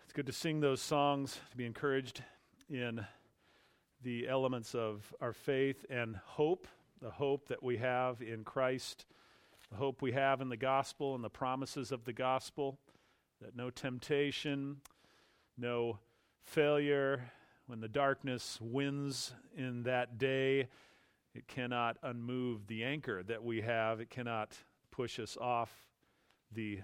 It's good to sing those songs, to be encouraged in the elements of our faith and hope, the hope that we have in Christ, the hope we have in the gospel and the promises of the gospel, that no temptation, no failure, when the darkness wins in that day, it cannot unmove the anchor that we have. It cannot push us off the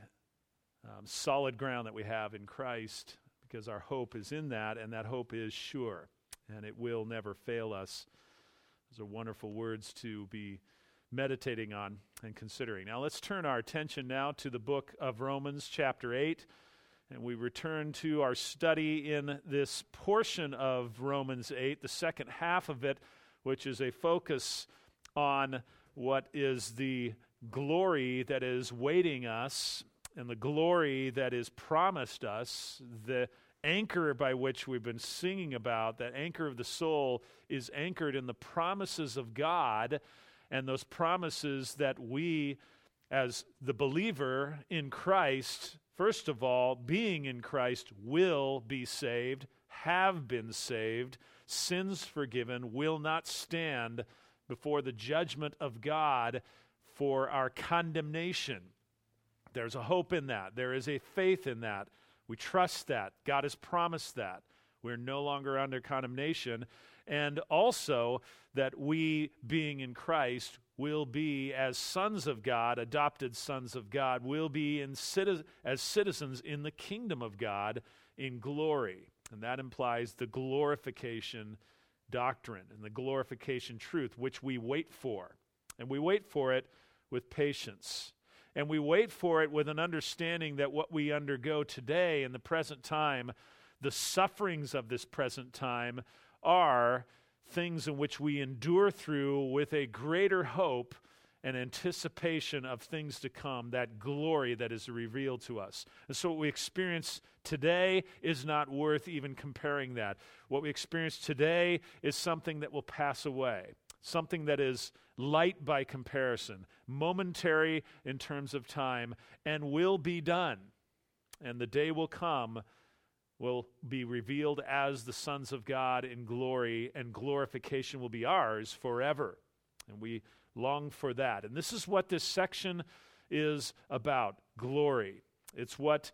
solid ground that we have in Christ, because our hope is in that, and that hope is sure, and it will never fail us. Those are wonderful words to be meditating on and considering. Now let's turn our attention now to the book of Romans chapter 8, and we return to our study in this portion of Romans 8, the second half of it, which is a focus on what is the glory that is waiting us and the glory that is promised us. The anchor by which we've been singing about, that anchor of the soul, is anchored in the promises of God, and those promises that we, as the believer in Christ, first of all, being in Christ, will be saved, have been saved, sins forgiven, will not stand before the judgment of God for our condemnation. There's a hope in that. There is a faith in that. We trust that. God has promised that. We're no longer under condemnation. And also that we, being in Christ, will be, as sons of God, adopted sons of God, will be as citizens in the kingdom of God in glory. And that implies the glorification doctrine and the glorification truth, which we wait for. And we wait for it with patience. And we wait for it with an understanding that what we undergo today in the present time, the sufferings of this present time, are things in which we endure through with a greater hope and anticipation of things to come, that glory that is revealed to us. And so what we experience today is not worth even comparing that. What we experience today is something that will pass away, something that is light by comparison, momentary in terms of time, and will be done. And the day will come, will be revealed as the sons of God in glory, and glorification will be ours forever. And we long for that. And this is what this section is about, glory. It's what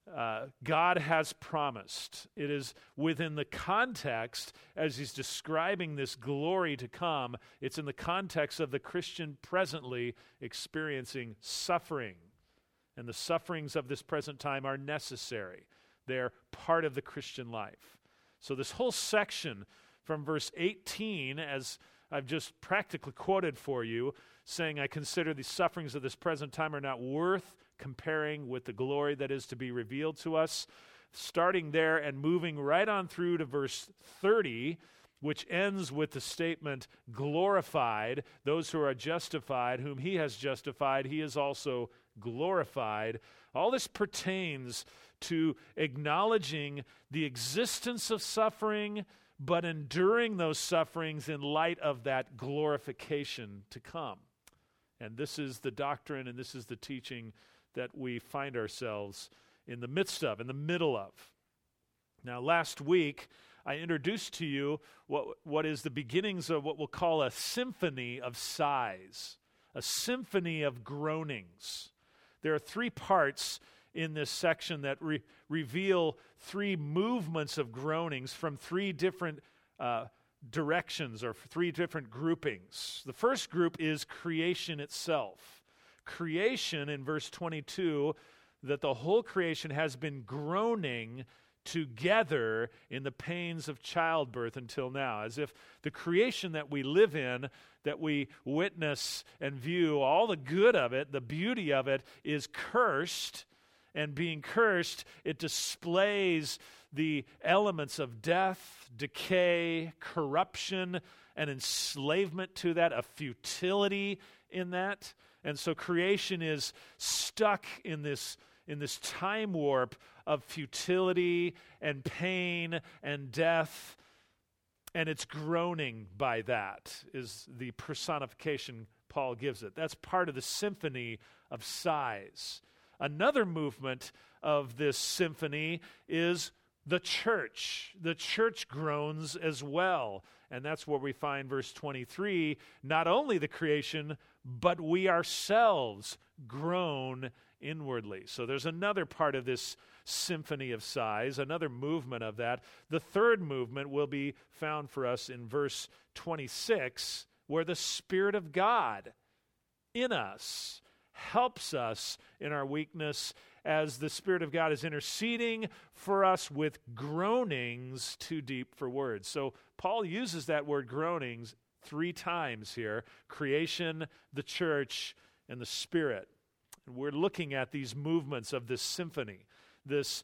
God has promised. It is within the context, as he's describing this glory to come, it's in the context of the Christian presently experiencing suffering. And the sufferings of this present time are necessary. They're part of the Christian life. So this whole section from verse 18, as I've just practically quoted for you, saying, I consider the sufferings of this present time are not worth comparing with the glory that is to be revealed to us. Starting there and moving right on through to verse 30, which ends with the statement, glorified, those who are justified, whom he has justified, he is also glorified. All this pertains to acknowledging the existence of suffering, but enduring those sufferings in light of that glorification to come. And this is the doctrine and this is the teaching that we find ourselves in the midst of, in the middle of. Now, last week, I introduced to you what is the beginnings of what we'll call a symphony of sighs, a symphony of groanings. There are three parts in this section that reveal three movements of groanings from three different directions or three different groupings. The first group is creation itself. Creation, in verse 22, that the whole creation has been groaning together in the pains of childbirth until now, as if the creation that we live in, that we witness and view, all the good of it, the beauty of it, is cursed. And being cursed, it displays the elements of death, decay, corruption, and enslavement to that, a futility in that. And so creation is stuck in this time warp of futility and pain and death, and it's groaning by that, is the personification Paul gives it. That's part of the symphony of sighs. Another movement of this symphony is the church. The church groans as well. And that's where we find verse 23, not only the creation, but we ourselves groan inwardly. So there's another part of this symphony of sighs, another movement of that. The third movement will be found for us in verse 26, where the Spirit of God in us helps us in our weakness, as the Spirit of God is interceding for us with groanings too deep for words. So Paul uses that word groanings 3 times here: creation, the church, and the Spirit. And we're looking at these movements of this symphony, this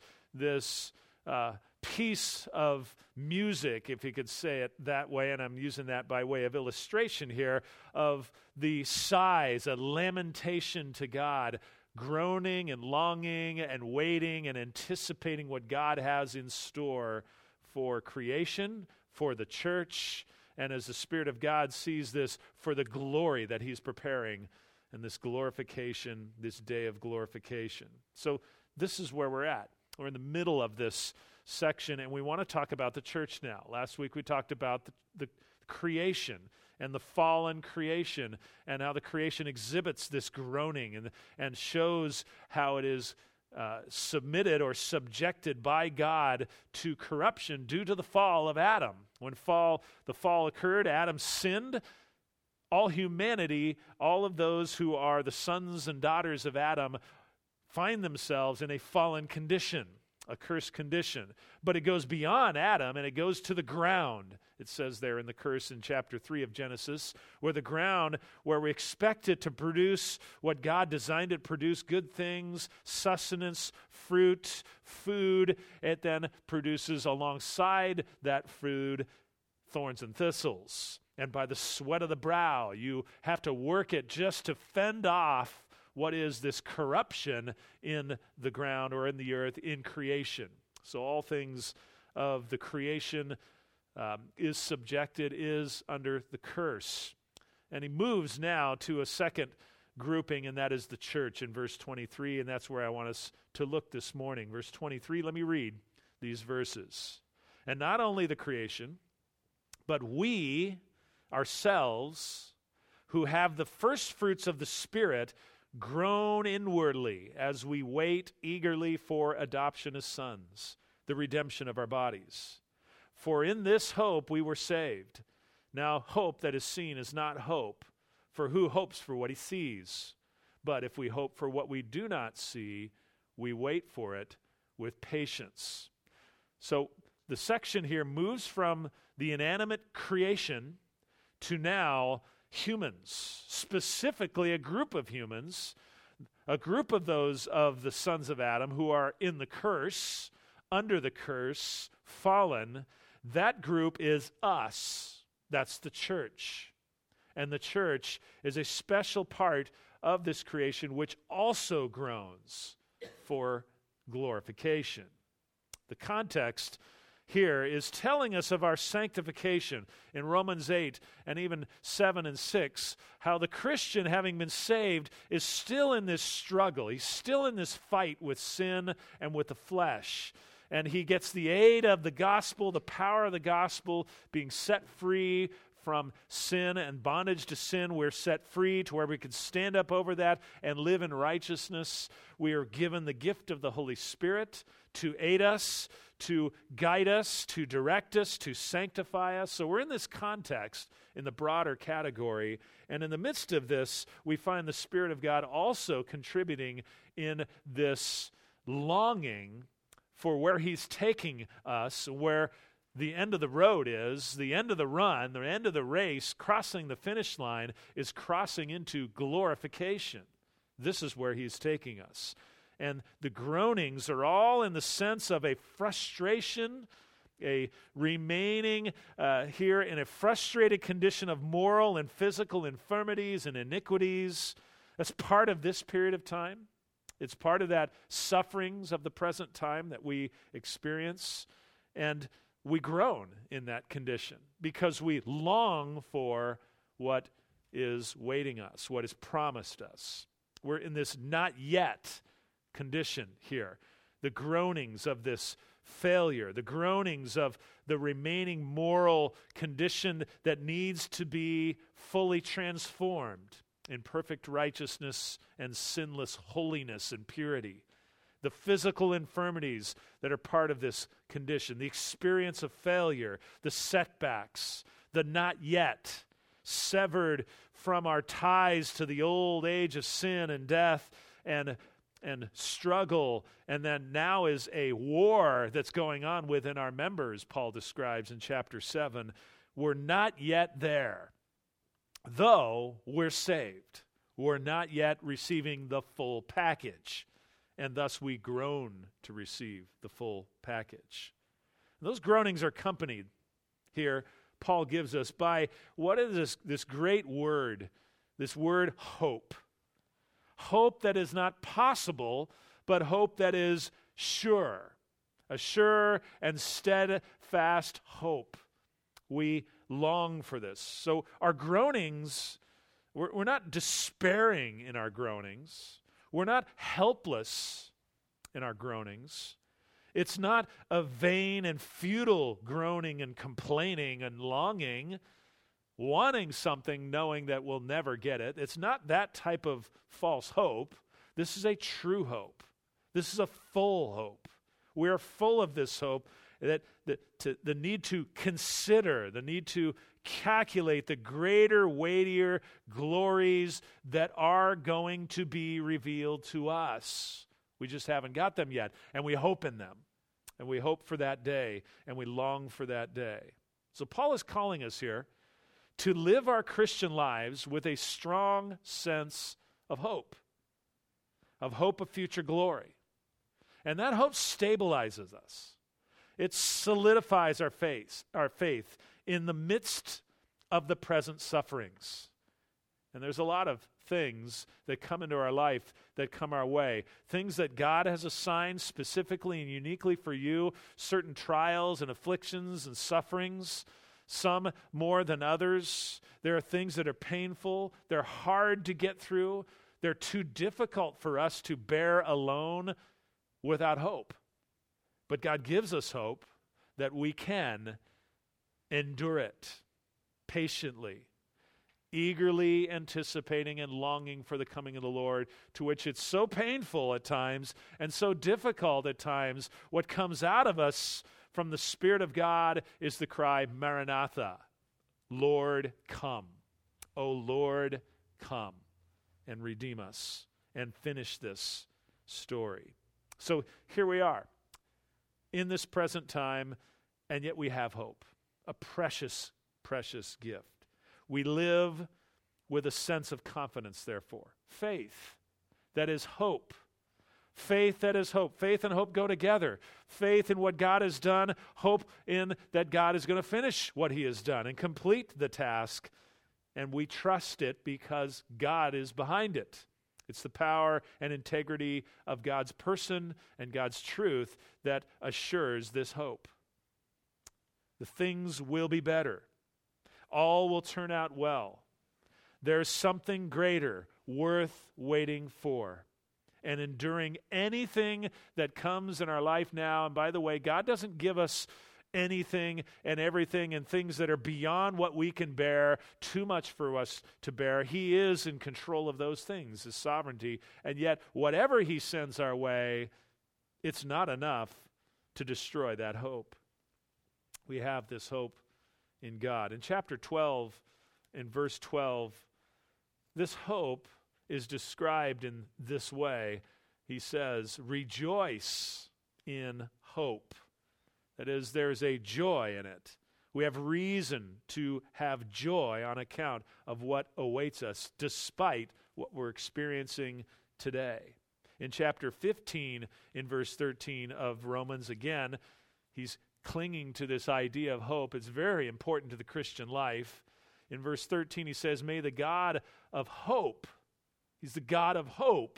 piece of music, if you could say it that way, and I'm using that by way of illustration here, of the sighs, a lamentation to God, groaning and longing and waiting and anticipating what God has in store for creation, for the church, and as the Spirit of God sees this, for the glory that He's preparing and this glorification, this day of glorification. So this is where we're at. We're in the middle of this section, and we want to talk about the church now. Last week we talked about the creation and the fallen creation, and how the creation exhibits this groaning and shows how it is submitted or subjected by God to corruption due to the fall of Adam. When the fall occurred, Adam sinned. All humanity, all of those who are the sons and daughters of Adam, find themselves in a fallen condition, a cursed condition. But it goes beyond Adam, and it goes to the ground. It says there in the curse in chapter 3 of Genesis, where the ground, where we expect it to produce what God designed it to produce, good things, sustenance, fruit, food, it then produces alongside that food thorns and thistles. And by the sweat of the brow, you have to work it just to fend off what is this corruption in the ground or in the earth in creation. So all things of the creation is subjected, is under the curse. And he moves now to a second grouping, and that is the church in verse 23, and that's where I want us to look this morning. Verse 23, let me read these verses. And not only the creation, but we ourselves, who have the first fruits of the Spirit, groan inwardly as we wait eagerly for adoption as sons, the redemption of our bodies. For in this hope we were saved. Now hope that is seen is not hope, for who hopes for what he sees? But if we hope for what we do not see, we wait for it with patience. So the section here moves from the inanimate creation to now humans, specifically a group of humans, a group of those of the sons of Adam who are in the curse, under the curse, fallen. That group is us. That's the church. And the church is a special part of this creation which also groans for glorification. The context here is telling us of our sanctification in Romans 8 and even 7 and 6, how the Christian, having been saved, is still in this struggle. He's still in this fight with sin and with the flesh. And he gets the aid of the gospel, the power of the gospel, being set free from sin and bondage to sin. We're set free to where we can stand up over that and live in righteousness. We are given the gift of the Holy Spirit to aid us, to guide us, to direct us, to sanctify us. So we're in this context in the broader category. And in the midst of this, we find the Spirit of God also contributing in this longing for where He's taking us, where the end of the road is, the end of the run, the end of the race, crossing the finish line is crossing into glorification. This is where He's taking us. And the groanings are all in the sense of a frustration, a remaining here in a frustrated condition of moral and physical infirmities and iniquities. That's part of this period of time. It's part of that sufferings of the present time that we experience. And we groan in that condition because we long for what is waiting us, what is promised us. We're in this not yet condition here. the groanings of this failure, the groanings of the remaining moral condition that needs to be fully transformed in perfect righteousness and sinless holiness and purity. The physical infirmities that are part of this condition, the experience of failure, the setbacks, the not yet, severed from our ties to the old age of sin and death and struggle, and then now is a war that's going on within our members, Paul describes in chapter 7. We're not yet there. Though we're saved, we're not yet receiving the full package, and thus we groan to receive the full package. And those groanings are accompanied here, Paul gives us, by what is this great word, this word hope. Hope that is not possible, but hope that is sure. A sure and steadfast hope. We long for this. So our groanings, we're not despairing in our groanings. We're not helpless in our groanings. It's not a vain and futile groaning and complaining and longing, wanting something knowing that we'll never get it. It's not that type of false hope. This is a true hope. This is a full hope. We are full of this hope, that the need to consider, the need to calculate the greater, weightier glories that are going to be revealed to us. We just haven't got them yet, and we hope in them, and we hope for that day, and we long for that day. So Paul is calling us here to live our Christian lives with a strong sense of hope of future glory. And that hope stabilizes us. It solidifies our faith in the midst of the present sufferings. And there's a lot of things that come into our life that come our way. Things that God has assigned specifically and uniquely for you, certain trials and afflictions and sufferings, some more than others. There are things that are painful. They're hard to get through. They're too difficult for us to bear alone without hope. But God gives us hope that we can endure it patiently, eagerly anticipating and longing for the coming of the Lord, to which it's so painful at times and so difficult at times. What comes out of us from the Spirit of God is the cry, Maranatha, Lord, come. O Lord, come and redeem us and finish this story. So here we are in this present time, and yet we have hope, a precious, precious gift. We live with a sense of confidence, therefore. Faith, that is hope. Faith that is hope. Faith and hope go together. Faith in what God has done, hope in that God is going to finish what he has done and complete the task, and we trust it because God is behind it. It's the power and integrity of God's person and God's truth that assures this hope. The things will be better. All will turn out well. There's something greater worth waiting for and enduring anything that comes in our life now. And by the way, God doesn't give us anything and everything and things that are beyond what we can bear, too much for us to bear. He is in control of those things, his sovereignty. And yet, whatever he sends our way, it's not enough to destroy that hope. We have this hope in God. In chapter 12, in verse 12, this hope is described in this way. He says, rejoice in hope. That is, there's a joy in it. We have reason to have joy on account of what awaits us, despite what we're experiencing today. In chapter 15, in verse 13 of Romans, again, he's clinging to this idea of hope. It's very important to the Christian life. In verse 13, he says, may the God of hope, he's the God of hope,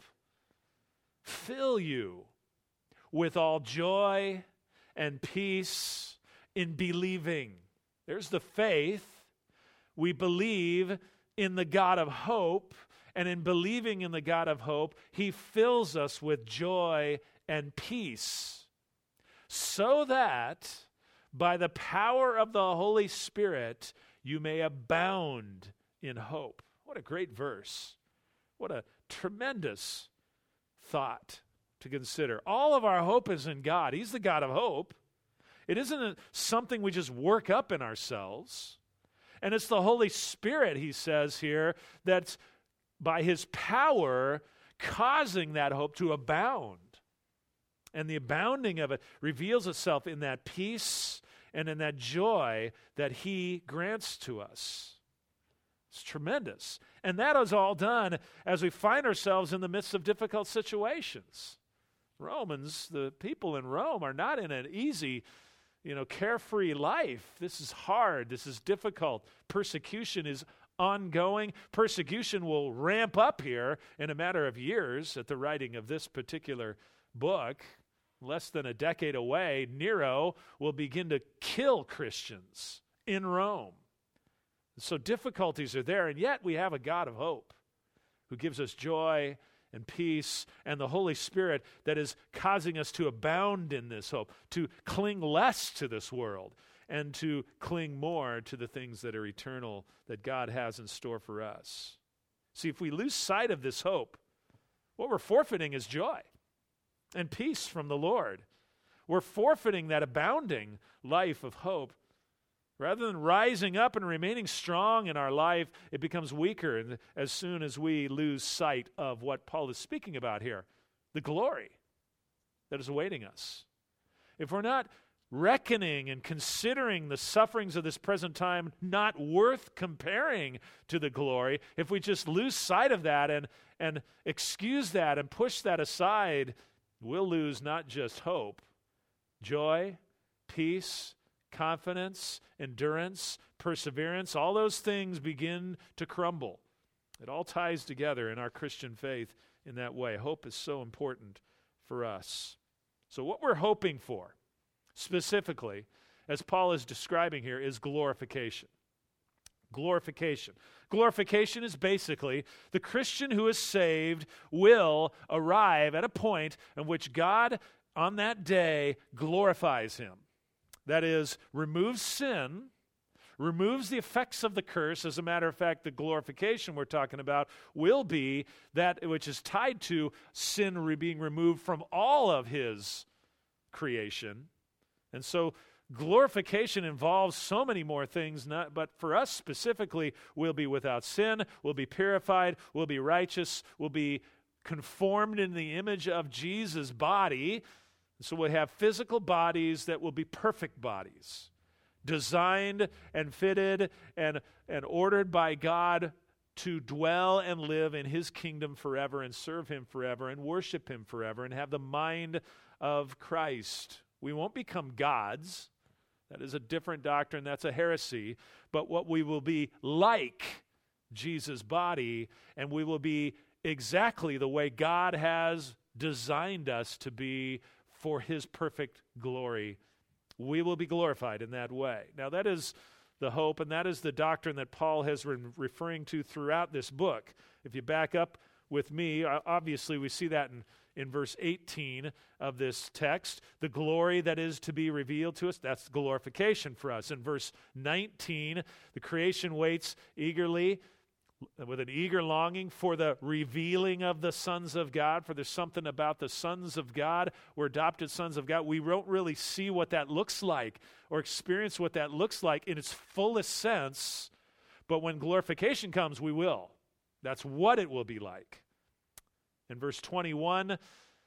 fill you with all joy and peace in believing. There's the faith. We believe in the God of hope, and in believing in the God of hope, he fills us with joy and peace, so that by the power of the Holy Spirit you may abound in hope. What a great verse. What a tremendous thought to consider. All of our hope is in God. He's the God of hope. It isn't something we just work up in ourselves. And it's the Holy Spirit, he says here, that's by his power causing that hope to abound. And the abounding of it reveals itself in that peace and in that joy that he grants to us. It's tremendous. And that is all done as we find ourselves in the midst of difficult situations. Romans, the people in Rome are not in an easy, carefree life. This is hard. This is difficult. Persecution is ongoing. Persecution will ramp up here in a matter of years at the writing of this particular book. Less than a decade away, Nero will begin to kill Christians in Rome. So difficulties are there, and yet we have a God of hope who gives us joy and peace and the Holy Spirit that is causing us to abound in this hope, to cling less to this world and to cling more to the things that are eternal that God has in store for us. See, if we lose sight of this hope, what we're forfeiting is joy and peace from the Lord. We're forfeiting that abounding life of hope. Rather than rising up and remaining strong in our life, it becomes weaker and as soon as we lose sight of what Paul is speaking about here, the glory that is awaiting us. If we're not reckoning and considering the sufferings of this present time not worth comparing to the glory, if we just lose sight of that and excuse that and push that aside, we'll lose not just hope, joy, peace, confidence, endurance, perseverance. All those things begin to crumble. It all ties together in our Christian faith in that way. Hope is so important for us. So what we're hoping for, specifically, as Paul is describing here, is glorification. Glorification. Glorification is basically the Christian who is saved will arrive at a point in which God, on that day, glorifies him. That is, removes sin, removes the effects of the curse. As a matter of fact, the glorification we're talking about will be that which is tied to sin being removed from all of his creation. And so glorification involves so many more things, but for us specifically, we'll be without sin, we'll be purified, we'll be righteous, we'll be conformed in the image of Jesus' body. So we'll have physical bodies that will be perfect bodies, designed and fitted and ordered by God to dwell and live in his kingdom forever and serve him forever and worship him forever and have the mind of Christ. We won't become gods. That is a different doctrine. That's a heresy. But what we will be like Jesus' body, and we will be exactly the way God has designed us to be for his perfect glory. We will be glorified in that way. Now that is the hope, and that is the doctrine that Paul has been referring to throughout this book. If you back up with me, obviously we see that in verse 18 of this text. The glory that is to be revealed to us, that's glorification for us. In verse 19, the creation waits eagerly, with an eager longing for the revealing of the sons of God, for there's something about the sons of God. We're adopted sons of God. We don't really see what that looks like or experience what that looks like in its fullest sense, but when glorification comes, we will. That's what it will be like. In verse 21,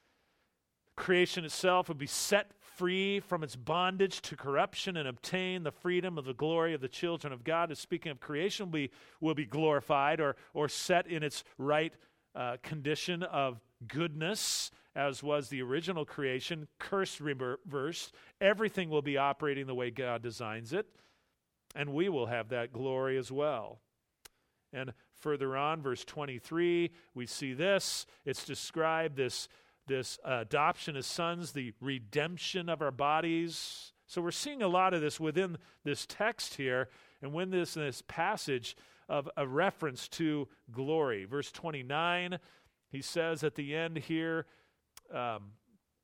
creation itself will be set free from its bondage to corruption and obtain the freedom of the glory of the children of God. Speaking of creation, will be glorified or set in its right condition of goodness, as was the original creation, curse reversed. Everything will be operating the way God designs it, and we will have that glory as well. And further on, verse 23, we see this. It's described, this adoption as sons, the redemption of our bodies. So we're seeing a lot of this within this text here, and when this passage of a reference to glory. Verse 29, he says at the end here,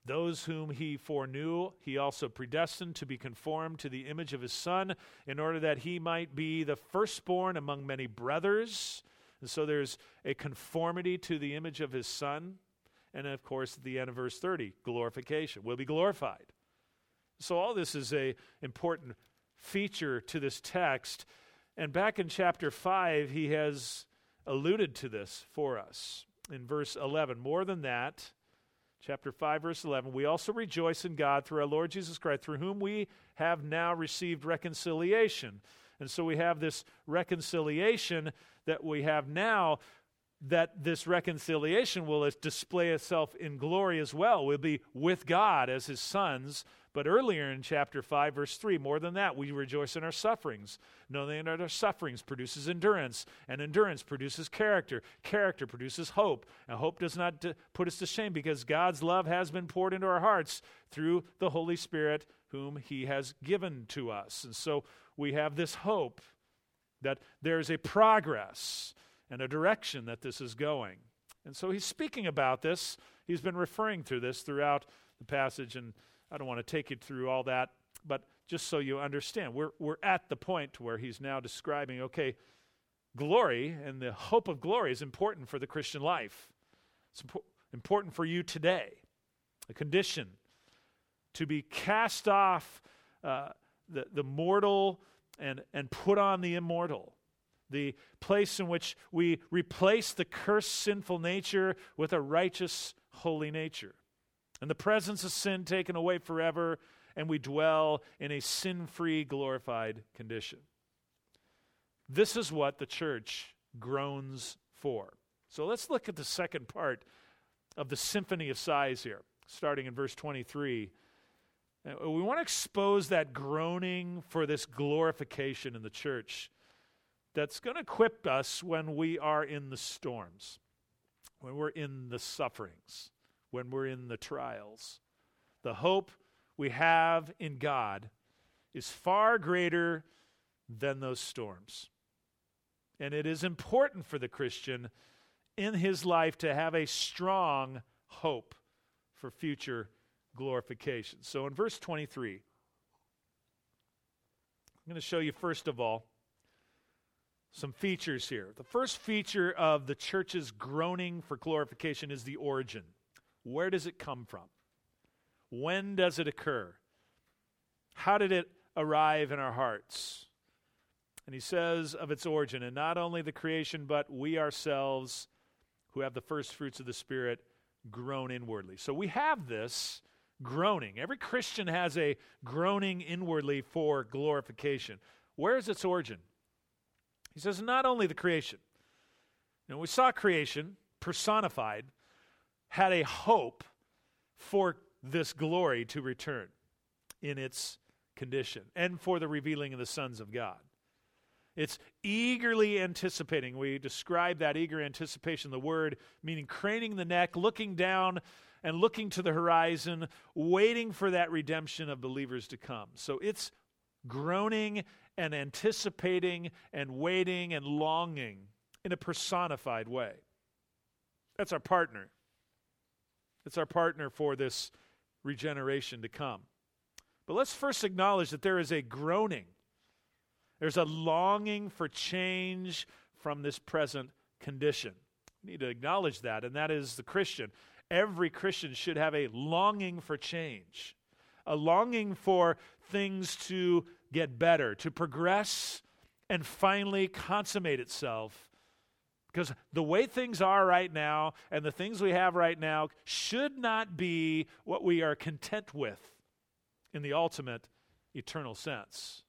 Those whom he foreknew, he also predestined to be conformed to the image of his Son, in order that he might be the firstborn among many brothers. And so there's a conformity to the image of his Son. And of course, at the end of verse 30, glorification. We'll be glorified. So all this is an important feature to this text. And back in chapter 5, he has alluded to this for us. In verse 11, more than that, chapter 5, verse 11, we also rejoice in God through our Lord Jesus Christ, through whom we have now received reconciliation. And so we have this reconciliation that we have now, that this reconciliation will display itself in glory as well. We'll be with God as his sons. But earlier in chapter 5, verse 3, more than that, we rejoice in our sufferings, knowing that our sufferings produces endurance, and endurance produces character. Character produces hope, and hope does not put us to shame, because God's love has been poured into our hearts through the Holy Spirit whom he has given to us. And so we have this hope that there's a progress and a direction that this is going. And so he's speaking about this. He's been referring to this throughout the passage, and I don't want to take you through all that, but just so you understand, we're at the point where he's now describing, okay, glory and the hope of glory is important for the Christian life. It's important for you today. A condition to be cast off the mortal and put on the immortal. The place in which we replace the cursed sinful nature with a righteous holy nature. And the presence of sin taken away forever, and we dwell in a sin-free, glorified condition. This is what the church groans for. So let's look at the second part of the symphony of sighs here, starting in verse 23. We want to expose that groaning for this glorification in the church that's going to equip us when we are in the storms, when we're in the sufferings, when we're in the trials. The hope we have in God is far greater than those storms. And it is important for the Christian in his life to have a strong hope for future glorification. So in verse 23, I'm going to show you first of all some features here. The first feature of the church's groaning for glorification is the origin. Where does it come from? When does it occur? How did it arrive in our hearts? And he says of its origin, and not only the creation, but we ourselves who have the first fruits of the Spirit groan inwardly. So we have this groaning. Every Christian has a groaning inwardly for glorification. Where is its origin? He says, not only the creation. You know, we saw creation personified, had a hope for this glory to return in its condition and for the revealing of the sons of God. It's eagerly anticipating. We describe that eager anticipation, the word meaning craning the neck, looking down and looking to the horizon, waiting for that redemption of believers to come. So it's groaning and anticipating and waiting and longing in a personified way. That's our partner. It's our partner for this regeneration to come. But let's first acknowledge that there is a groaning. There's a longing for change from this present condition. We need to acknowledge that, and that is the Christian. Every Christian should have a longing for change, a longing for things to get better, to progress, and finally consummate itself. Because the way things are right now and the things we have right now should not be what we are content with in the ultimate eternal sense.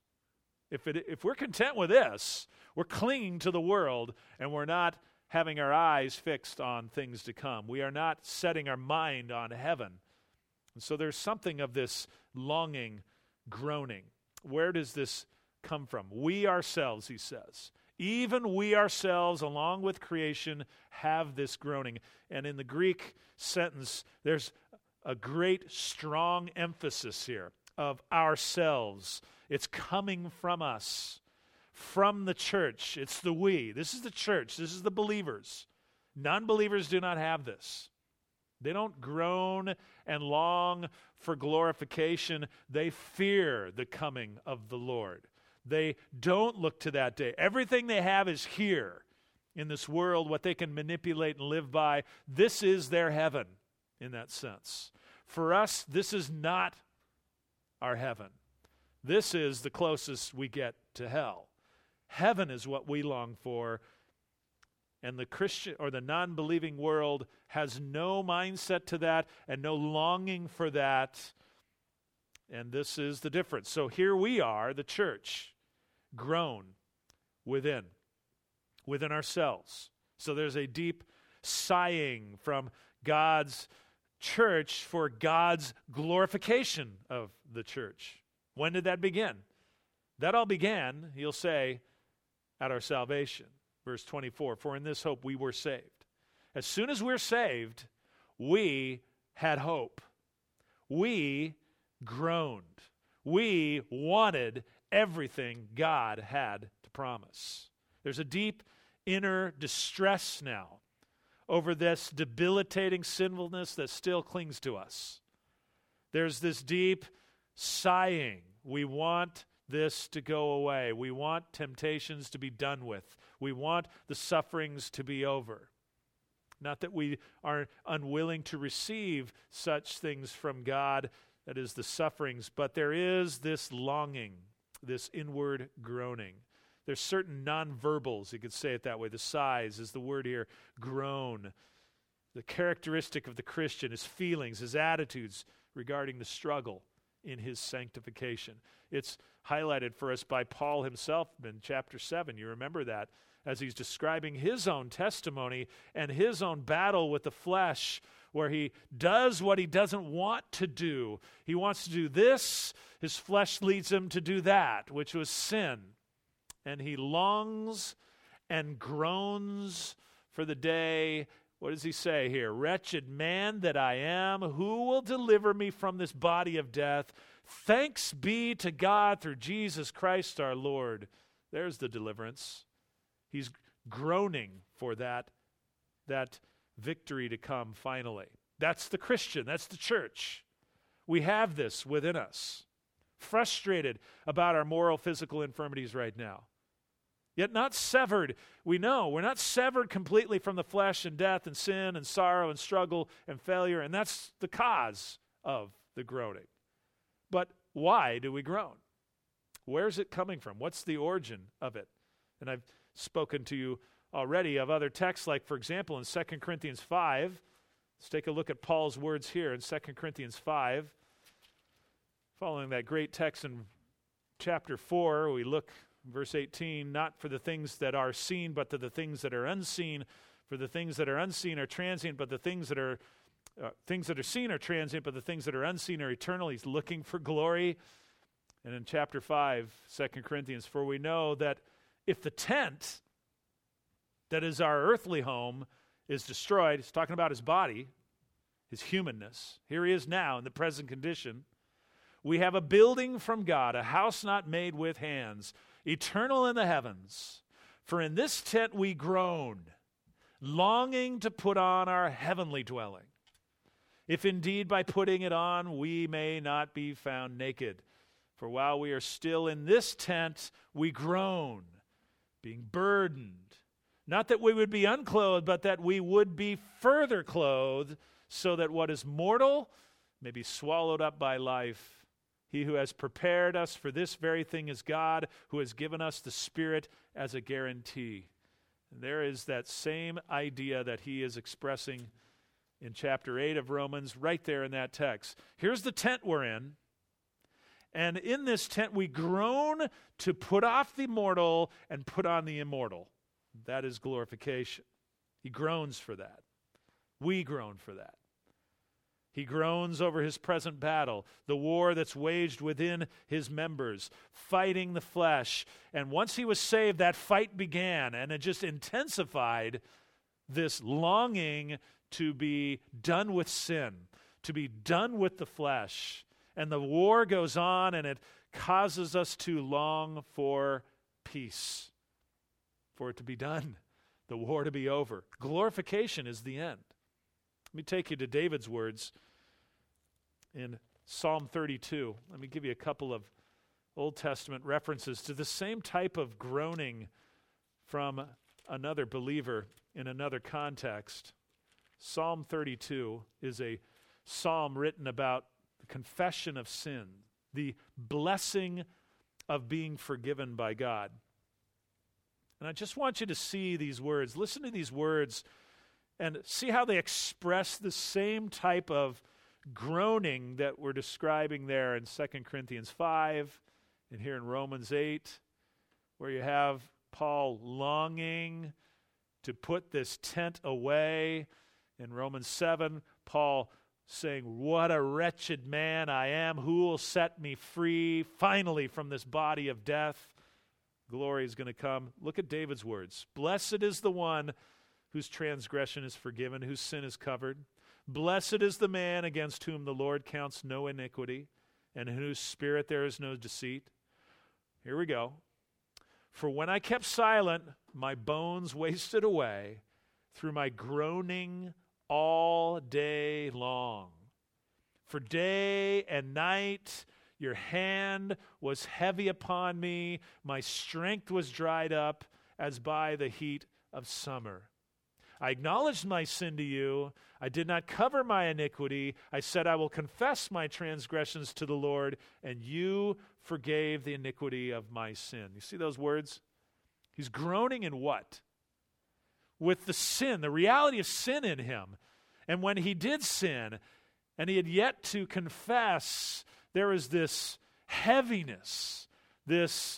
If we're content with this, we're clinging to the world and we're not having our eyes fixed on things to come. We are not setting our mind on heaven. And so there's something of this longing, groaning. Where does this come from? We ourselves, he says. Even we ourselves, along with creation, have this groaning. And in the Greek sentence, there's a great, strong emphasis here of ourselves. It's coming from us, from the church. It's the we. This is the church. This is the believers. Non-believers do not have this. They don't groan and long for glorification. They fear the coming of the Lord. They don't look to that day. Everything they have is here in this world, what they can manipulate and live by. This is their heaven in that sense. For us, this is not our heaven. This is the closest we get to hell. Heaven is what we long for. And the Christian or the non-believing world has no mindset to that and no longing for that. And this is the difference. So here we are, the church, grown within ourselves. So there's a deep sighing from God's church for God's glorification of the church. When did that begin? That all began, he'll say, at our salvation. Verse 24, for in this hope we were saved. As soon as we're saved, we had hope. We groaned. We wanted everything God had to promise. There's a deep inner distress now over this debilitating sinfulness that still clings to us. There's this deep sighing. We want this to go away. We want temptations to be done with. We want the sufferings to be over. Not that we are unwilling to receive such things from God, that is the sufferings, but there is this longing, this inward groaning. There's certain nonverbals, you could say it that way. The sighs is the word here, groan. The characteristic of the Christian, his feelings, his attitudes regarding the struggle in his sanctification. It's highlighted for us by Paul himself in chapter 7. You remember that as he's describing his own testimony and his own battle with the flesh, where he does what he doesn't want to do. He wants to do this. His flesh leads him to do that, which was sin. And he longs and groans for the day. What does he say here? Wretched man that I am, who will deliver me from this body of death? Thanks be to God through Jesus Christ our Lord. There's the deliverance. He's groaning for that victory to come finally. That's the Christian. That's the church. We have this within us. Frustrated about our moral, physical infirmities right now. Yet not severed. We know we're not severed completely from the flesh and death and sin and sorrow and struggle and failure, and that's the cause of the groaning. But why do we groan? Where's it coming from? What's the origin of it? And I've spoken to you already of other texts, like, for example, in 2 Corinthians 5. Let's take a look at Paul's words here in 2 Corinthians 5. Following that great text in chapter 4, we look verse 18, not for the things that are seen, but to the things that are unseen. For the things that are unseen are transient, but the things that are seen are transient, but the things that are unseen are eternal. He's looking for glory. And in chapter 5, 2 Corinthians, for we know that if the tent that is our earthly home is destroyed, he's talking about his body, his humanness. Here he is now in the present condition. We have a building from God, a house not made with hands, eternal in the heavens. For in this tent we groan, longing to put on our heavenly dwelling. If indeed by putting it on we may not be found naked. For while we are still in this tent, we groan, being burdened. Not that we would be unclothed, but that we would be further clothed, so that what is mortal may be swallowed up by life. He who has prepared us for this very thing is God, who has given us the Spirit as a guarantee. And there is that same idea that he is expressing in chapter 8 of Romans, right there in that text. Here's the tent we're in. And in this tent we groan to put off the mortal and put on the immortal. That is glorification. He groans for that. We groan for that. He groans over his present battle, the war that's waged within his members, fighting the flesh. And once he was saved, that fight began, and it just intensified this longing to be done with sin, to be done with the flesh. And the war goes on, and it causes us to long for peace, for it to be done, the war to be over. Glorification is the end. Let me take you to David's words in Psalm 32. Let me give you a couple of Old Testament references to the same type of groaning from another believer in another context. Psalm 32 is a psalm written about the confession of sin, the blessing of being forgiven by God. And I just want you to see these words. Listen to these words and see how they express the same type of groaning that we're describing there in 2 Corinthians 5 and here in Romans 8, where you have Paul longing to put this tent away. In Romans 7, Paul saying, "What a wretched man I am. Who will set me free finally from this body of death?" Glory is going to come. Look at David's words. "Blessed is the one whose transgression is forgiven, whose sin is covered. Blessed is the man against whom the Lord counts no iniquity, and in whose spirit there is no deceit." Here we go. "For when I kept silent, my bones wasted away through my groaning all day long. For day and night your hand was heavy upon me. My strength was dried up as by the heat of summer. I acknowledged my sin to you. I did not cover my iniquity. I said, I will confess my transgressions to the Lord, and you forgave the iniquity of my sin." You see those words? He's groaning in what? With the sin, the reality of sin in him. And when he did sin, and he had yet to confess, there was this heaviness, this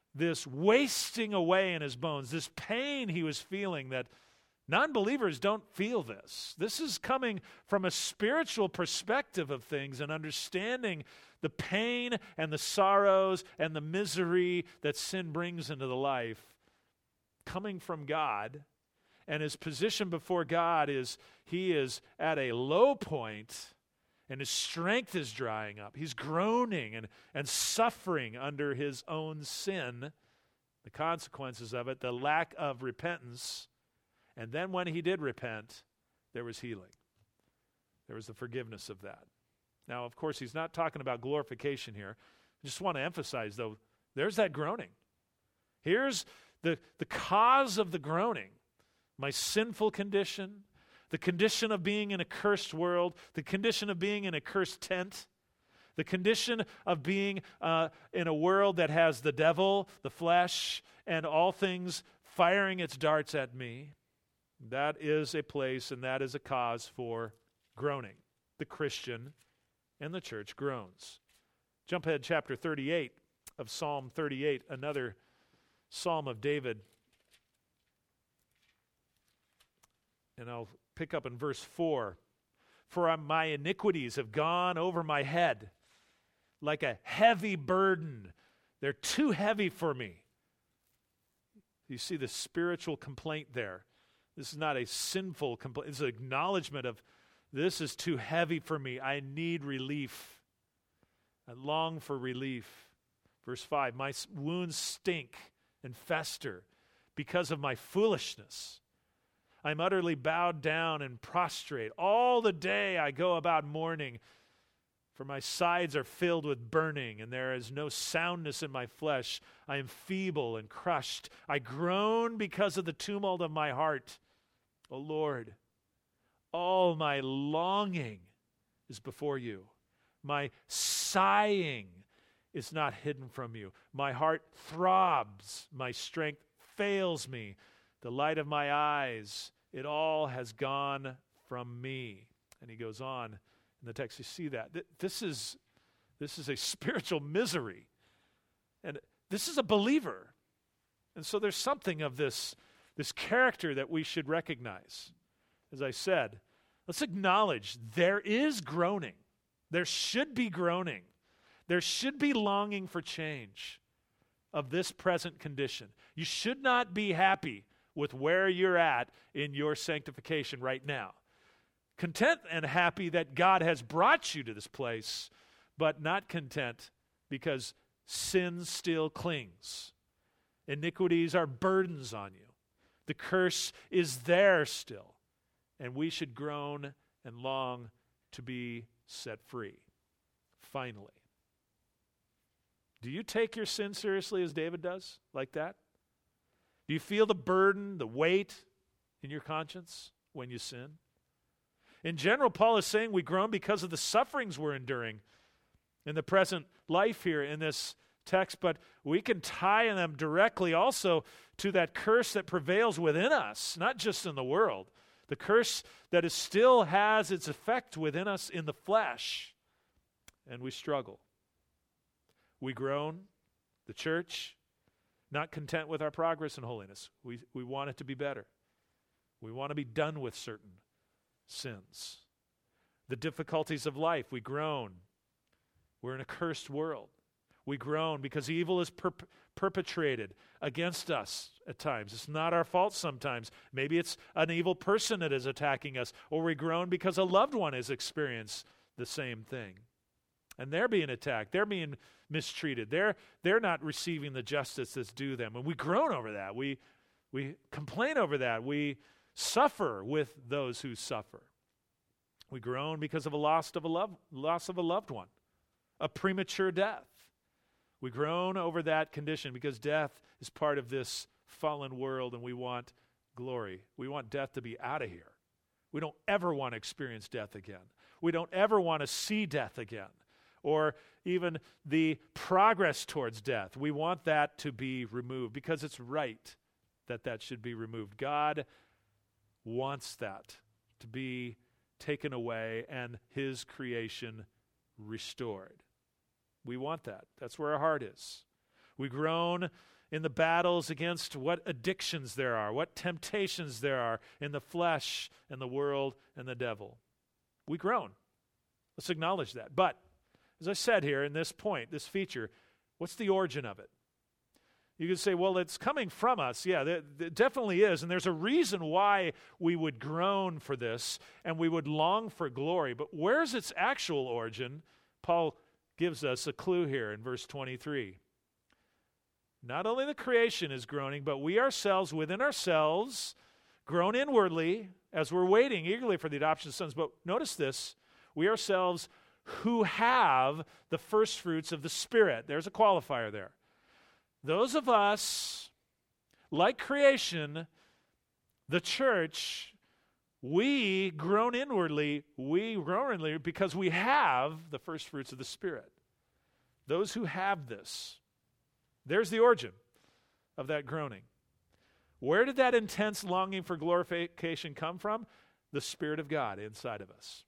wasting away in his bones, this pain he was feeling that non-believers don't feel this. This is coming from a spiritual perspective of things and understanding the pain and the sorrows and the misery that sin brings into the life, coming from God. And his position before God is he is at a low point and his strength is drying up. He's groaning and suffering under his own sin, the consequences of it, the lack of repentance. And then when he did repent, there was healing. There was the forgiveness of that. Now, of course, he's not talking about glorification here. I just want to emphasize, though, there's that groaning. Here's the cause of the groaning. My sinful condition, the condition of being in a cursed world, the condition of being in a cursed tent, the condition of being in a world that has the devil, the flesh, and all things firing its darts at me. That is a place and that is a cause for groaning. The Christian and the church groans. Jump ahead, chapter 38 of Psalm 38, another Psalm of David. And I'll pick up in verse 4. "For my iniquities have gone over my head like a heavy burden. They're too heavy for me." You see the spiritual complaint there. This is not a sinful complaint. It's an acknowledgement of, this is too heavy for me. I need relief. I long for relief. Verse 5, "My wounds stink and fester because of my foolishness. I'm utterly bowed down and prostrate. All the day I go about mourning, for my sides are filled with burning, and there is no soundness in my flesh. I am feeble and crushed. I groan because of the tumult of my heart. O Lord, all my longing is before you. My sighing is not hidden from you. My heart throbs. My strength fails me. The light of my eyes, it all has gone from me." And he goes on in the text. You see that. This is a spiritual misery. And this is a believer. And so there's something of this character that we should recognize. As I said, let's acknowledge there is groaning. There should be groaning. There should be longing for change of this present condition. You should not be happy with where you're at in your sanctification right now. Content and happy that God has brought you to this place, but not content because sin still clings. Iniquities are burdens on you. The curse is there still, and we should groan and long to be set free. Finally. Do you take your sin seriously as David does, like that? Do you feel the burden, the weight in your conscience when you sin? In general, Paul is saying we groan because of the sufferings we're enduring in the present life here in this text, but we can tie them directly also to that curse that prevails within us, not just in the world. The curse that still has its effect within us in the flesh, and we struggle. We groan, the church, not content with our progress in holiness. We want it to be better. We want to be done with certain sins. The difficulties of life, we groan. We're in a cursed world. We groan because evil is perpetrated against us at times. It's not our fault sometimes. Maybe it's an evil person that is attacking us, or we groan because a loved one has experienced the same thing. And they're being attacked. They're being mistreated. They're not receiving the justice that's due them. And we groan over that. We complain over that. We suffer with those who suffer. We groan because of a loss of a loved one, a premature death. We groan over that condition because death is part of this fallen world, and we want glory. We want death to be out of here. We don't ever want to experience death again. We don't ever want to see death again, or even the progress towards death. We want that to be removed because it's right that that should be removed. God wants that to be taken away and his creation restored. We want that. That's where our heart is. We groan in the battles against what addictions there are, what temptations there are in the flesh and the world and the devil. We groan. Let's acknowledge that. But, as I said here in this point, this feature, what's the origin of it? You could say, well, it's coming from us. Yeah, it definitely is. And there's a reason why we would groan for this and we would long for glory. But where's its actual origin? Paul gives us a clue here in verse 23. Not only the creation is groaning, but we ourselves, within ourselves, groan inwardly as we're waiting eagerly for the adoption of sons. But notice this, we ourselves who have the first fruits of the Spirit. There's a qualifier there. Those of us, like creation, the church, we groan inwardly because we have the first fruits of the Spirit. Those who have this. There's the origin of that groaning. Where did that intense longing for glorification come from? The Spirit of God inside of us.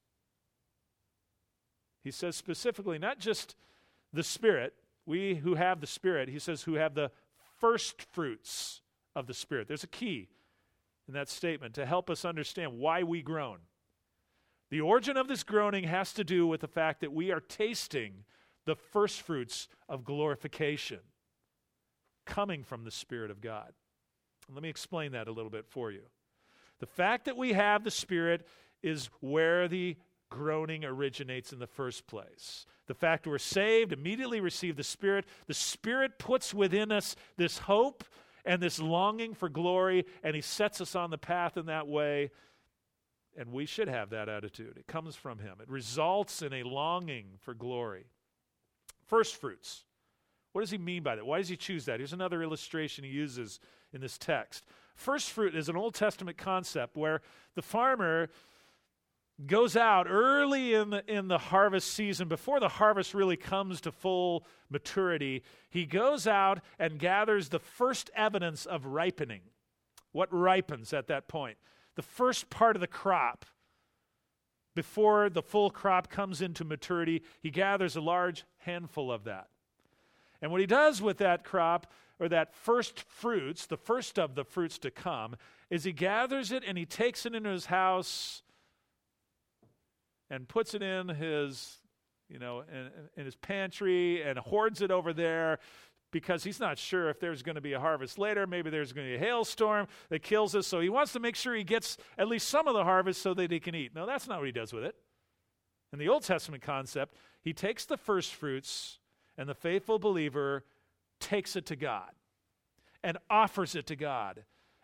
He says specifically, not just the Spirit, we who have the Spirit, he says who have the first fruits of the Spirit. There's a key in that statement to help us understand why we groan. The origin of this groaning has to do with the fact that we are tasting the first fruits of glorification coming from the Spirit of God. And let me explain that a little bit for you. The fact that we have the Spirit is where the groaning originates in the first place. The fact we're saved, immediately receive the Spirit puts within us this hope and this longing for glory, and he sets us on the path in that way, and we should have that attitude. It comes from him. It results in a longing for glory. First fruits. What does he mean by that? Why does he choose that? Here's another illustration he uses in this text. First fruit is an Old Testament concept where the farmer goes out early in the harvest season, before the harvest really comes to full maturity. He goes out and gathers the first evidence of ripening. What ripens at that point? The first part of the crop. Before the full crop comes into maturity, he gathers a large handful of that. And what he does with that crop, or that first fruits, the first of the fruits to come, is he gathers it and he takes it into his house and puts it in his, in his pantry and hoards it over there because he's not sure if there's going to be a harvest later. Maybe there's going to be a hailstorm that kills us. So he wants to make sure he gets at least some of the harvest so that he can eat. No, that's not what he does with it. In the Old Testament concept, he takes the first fruits and the faithful believer takes it to God and offers it to God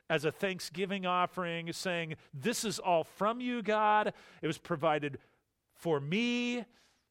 as a thanksgiving offering, saying, this is all from you, God. It was provided for me,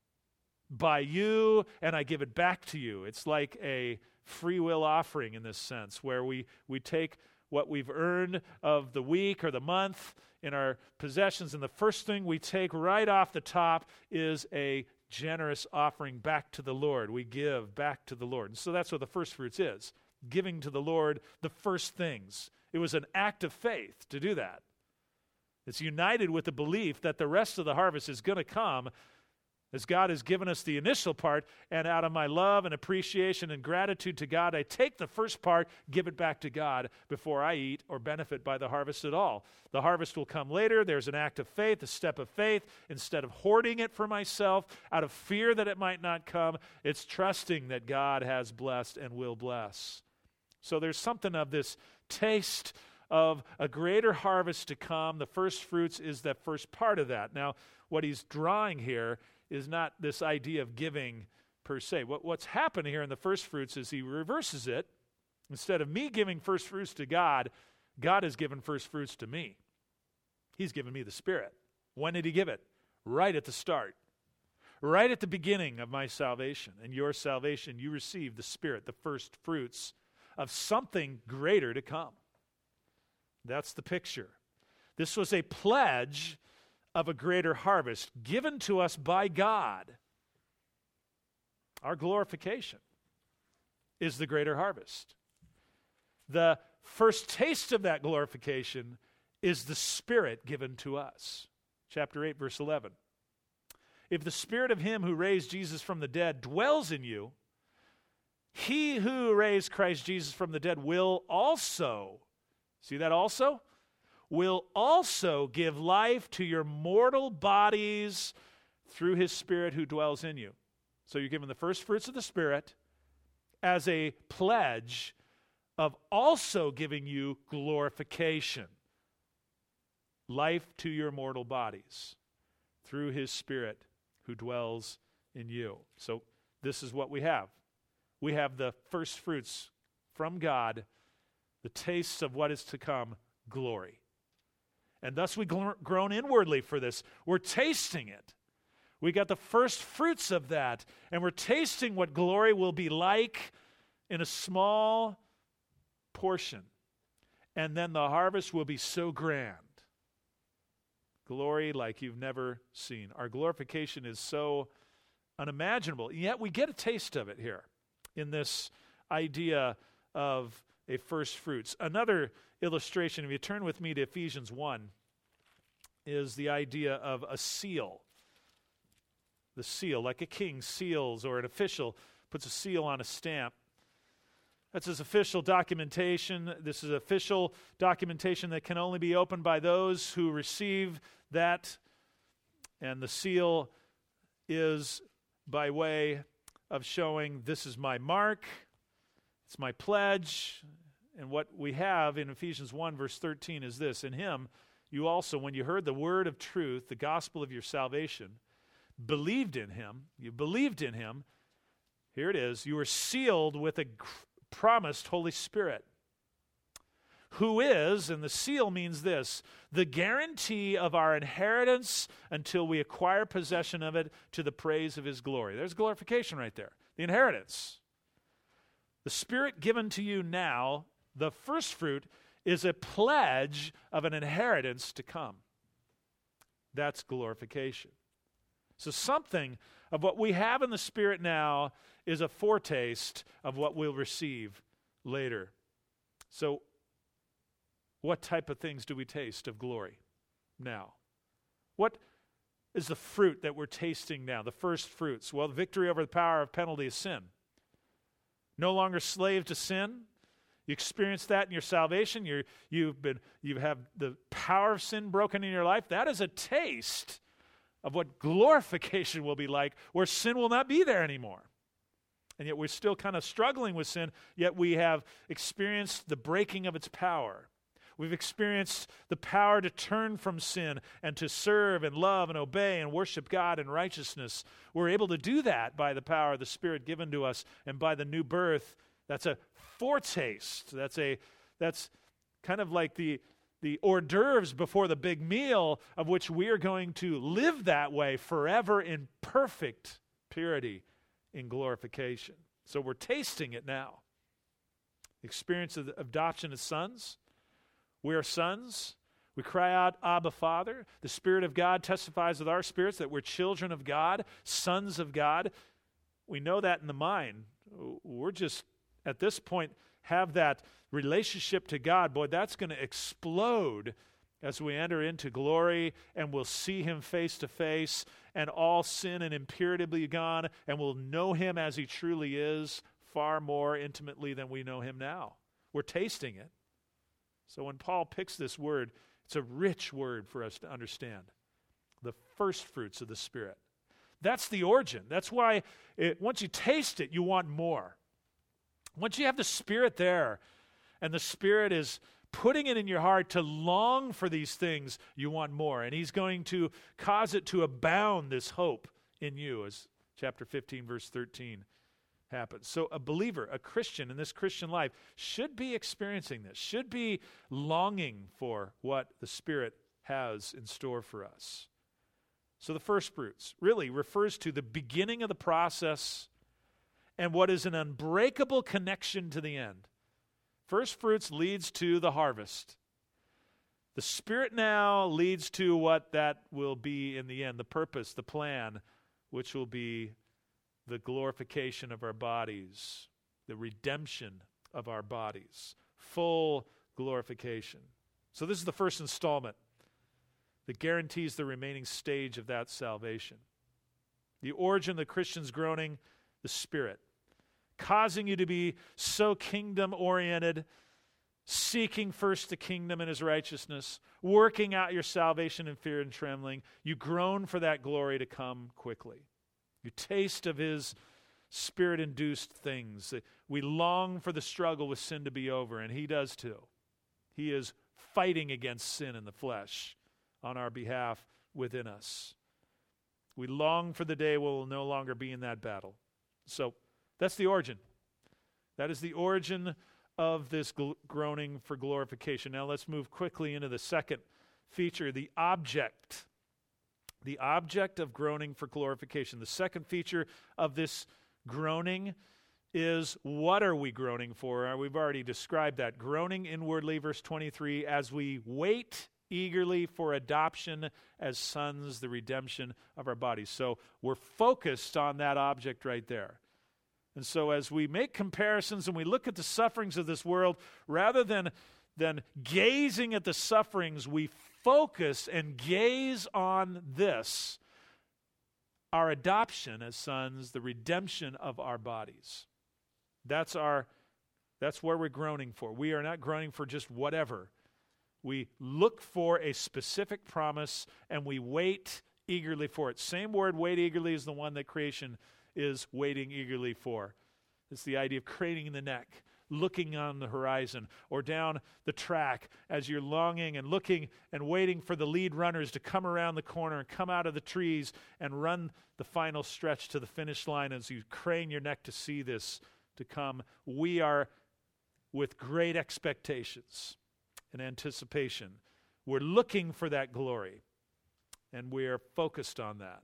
by you, and I give it back to you. It's like a free will offering in this sense, where we take what we've earned of the week or the month in our possessions, and the first thing we take right off the top is a generous offering back to the Lord. We give back to the Lord. And so that's what the first fruits is, giving to the Lord the first things. It was an act of faith to do that. It's united with the belief that the rest of the harvest is going to come as God has given us the initial part, and out of my love and appreciation and gratitude to God, I take the first part, give it back to God before I eat or benefit by the harvest at all. The harvest will come later. There's an act of faith, a step of faith. Instead of hoarding it for myself out of fear that it might not come, it's trusting that God has blessed and will bless. So there's something of this taste of a greater harvest to come. The first fruits is that first part of that. Now, what he's drawing here is not this idea of giving per se. What's happening here in the first fruits is he reverses it. Instead of me giving first fruits to God, God has given first fruits to me. He's given me the Spirit. When did he give it? Right at the start. Right at the beginning of my salvation and your salvation, you receive the Spirit, the first fruits of something greater to come. That's the picture. This was a pledge of a greater harvest given to us by God. Our glorification is the greater harvest. The first taste of that glorification is the Spirit given to us. Chapter 8, verse 11. If the Spirit of him who raised Jesus from the dead dwells in you, he who raised Christ Jesus from the dead will also, see that also? Will also give life to your mortal bodies through his Spirit who dwells in you. So you're given the first fruits of the Spirit as a pledge of also giving you glorification. Life to your mortal bodies through his Spirit who dwells in you. So this is what we have. We have the first fruits from God, the tastes of what is to come, glory. And thus we groan inwardly for this. We're tasting it. We got the first fruits of that, and we're tasting what glory will be like in a small portion. And then the harvest will be so grand. Glory like you've never seen. Our glorification is so unimaginable, and yet we get a taste of it here in this idea of a first fruits. Another illustration, if you turn with me to Ephesians 1, is the idea of a seal. The seal, like a king seals or an official puts a seal on a stamp. That's his official documentation. This is official documentation that can only be opened by those who receive that. And the seal is by way of showing this is my mark, it's my pledge. And what we have in Ephesians 1, verse 13 is this: in him, you also, when you heard the word of truth, the gospel of your salvation, believed in him, you believed in him, here it is, you were sealed with a promised Holy Spirit, who is, and the seal means this, the guarantee of our inheritance until we acquire possession of it to the praise of his glory. There's glorification right there, the inheritance. The Spirit given to you now, the first fruit, is a pledge of an inheritance to come. That's glorification. So something of what we have in the Spirit now is a foretaste of what we'll receive later. So what type of things do we taste of glory now? What is the fruit that we're tasting now, the first fruits? Well, the victory over the power of penalty of sin. No longer slave to sin. You experience that in your salvation. You have the power of sin broken in your life. That is a taste of what glorification will be like, where sin will not be there anymore. And yet we're still kind of struggling with sin, yet we have experienced the breaking of its power. We've experienced the power to turn from sin and to serve and love and obey and worship God in righteousness. We're able to do that by the power of the Spirit given to us and by the new birth. That's a foretaste. That's kind of like the hors d'oeuvres before the big meal, of which we are going to live that way forever in perfect purity in glorification. So we're tasting it now. Experience of adoption as sons. We are sons. We cry out, Abba, Father. The Spirit of God testifies with our spirits that we're children of God, sons of God. We know that in the mind. We're just, at this point, have that relationship to God. Boy, that's going to explode as we enter into glory, and we'll see Him face to face, and all sin and impurity will be gone, and we'll know Him as He truly is far more intimately than we know Him now. We're tasting it. So when Paul picks this word, it's a rich word for us to understand. The first fruits of the Spirit. That's the origin. That's why once you taste it, you want more. Once you have the Spirit there, and the Spirit is putting it in your heart to long for these things, you want more. And He's going to cause it to abound, this hope in you, as chapter 15, verse 13 happens. So a believer, a Christian in this Christian life should be experiencing this, should be longing for what the Spirit has in store for us. So the first fruits really refers to the beginning of the process and what is an unbreakable connection to the end. First fruits leads to the harvest. The Spirit now leads to what that will be in the end, the purpose, the plan, which will be the glorification of our bodies, the redemption of our bodies, full glorification. So this is the first installment that guarantees the remaining stage of that salvation. The origin of the Christian's groaning, the Spirit, causing you to be so kingdom-oriented, seeking first the kingdom and His righteousness, working out your salvation in fear and trembling. You groan for that glory to come quickly. You taste of His Spirit-induced things. We long for the struggle with sin to be over, and He does too. He is fighting against sin in the flesh on our behalf within us. We long for the day when we'll no longer be in that battle. So that's the origin. That is the origin of this groaning for glorification. Now let's move quickly into the second feature, the object. The object of groaning for glorification. The second feature of this groaning is, what are we groaning for? We've already described that. Groaning inwardly, verse 23, as we wait eagerly for adoption as sons, the redemption of our bodies. So we're focused on that object right there. And so as we make comparisons and we look at the sufferings of this world, rather than gazing at the sufferings, we focus and gaze on this, our adoption as sons, the redemption of our bodies. That's where we're groaning for. We are not groaning for just whatever. We look for a specific promise and we wait eagerly for it. Same word, wait eagerly, is the one that creation is waiting eagerly for. It's the idea of craning the neck, looking on the horizon or down the track as you're longing and looking and waiting for the lead runners to come around the corner and come out of the trees and run the final stretch to the finish line. As you crane your neck to see this to come, we are with great expectations and anticipation. We're looking for that glory, and we are focused on that.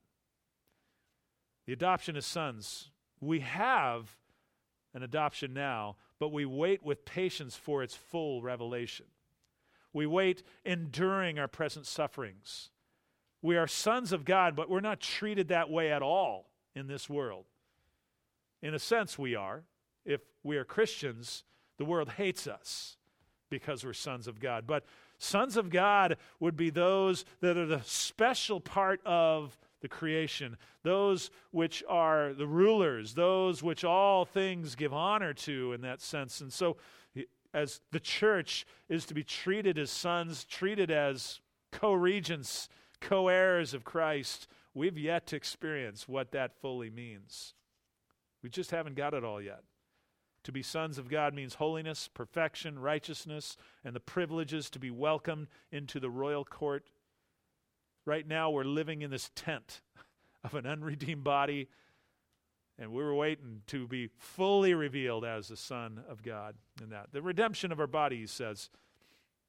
The adoption as sons. We have an adoption now, but we wait with patience for its full revelation. We wait enduring our present sufferings. We are sons of God, but we're not treated that way at all in this world. In a sense, we are. If we are Christians, the world hates us because we're sons of God. But sons of God would be those that are the special part of the creation, those which are the rulers, those which all things give honor to in that sense. And so as the church is to be treated as sons, treated as co-regents, co-heirs of Christ, we've yet to experience what that fully means. We just haven't got it all yet. To be sons of God means holiness, perfection, righteousness, and the privileges to be welcomed into the royal court. Right now, we're living in this tent of an unredeemed body, and we were waiting to be fully revealed as the Son of God in that. The redemption of our body, he says,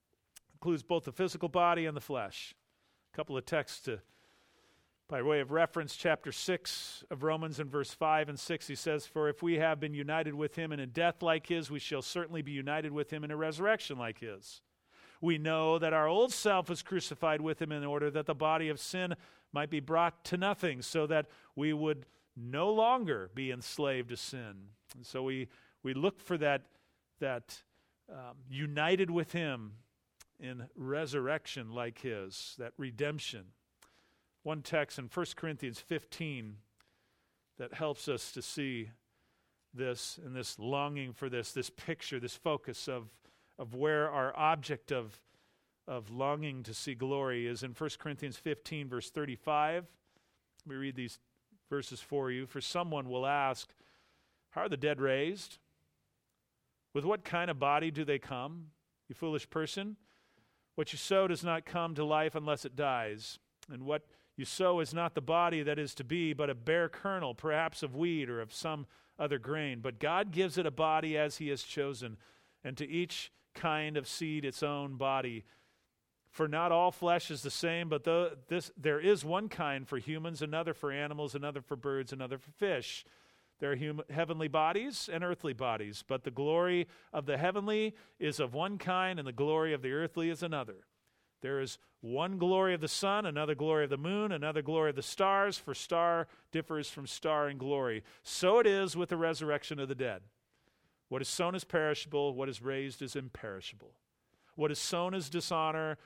includes both the physical body and the flesh. A couple of texts by way of reference, chapter 6 of Romans in verse 5 and 6, he says, "For if we have been united with him in a death like his, we shall certainly be united with him in a resurrection like his. We know that our old self was crucified with him in order that the body of sin might be brought to nothing, so that we would no longer be enslaved to sin." And so we look for that united with him in resurrection like his, that redemption. One text in 1 Corinthians 15 that helps us to see this and this longing for this picture, this focus of where our object of longing to see glory is in 1 Corinthians 15, verse 35. Let me read these verses for you. "For someone will ask, 'How are the dead raised? With what kind of body do they come? You foolish person, what you sow does not come to life unless it dies. And what you sow is not the body that is to be, but a bare kernel, perhaps of wheat or of some other grain. But God gives it a body as he has chosen, and to each kind of seed its own body. For not all flesh is the same, but there is one kind for humans, another for animals, another for birds, another for fish. There are heavenly bodies and earthly bodies, but the glory of the heavenly is of one kind, and the glory of the earthly is another. There is one glory of the sun, another glory of the moon, another glory of the stars, for star differs from star in glory. So it is with the resurrection of the dead. What is sown is perishable, what is raised is imperishable. What is sown is dishonor,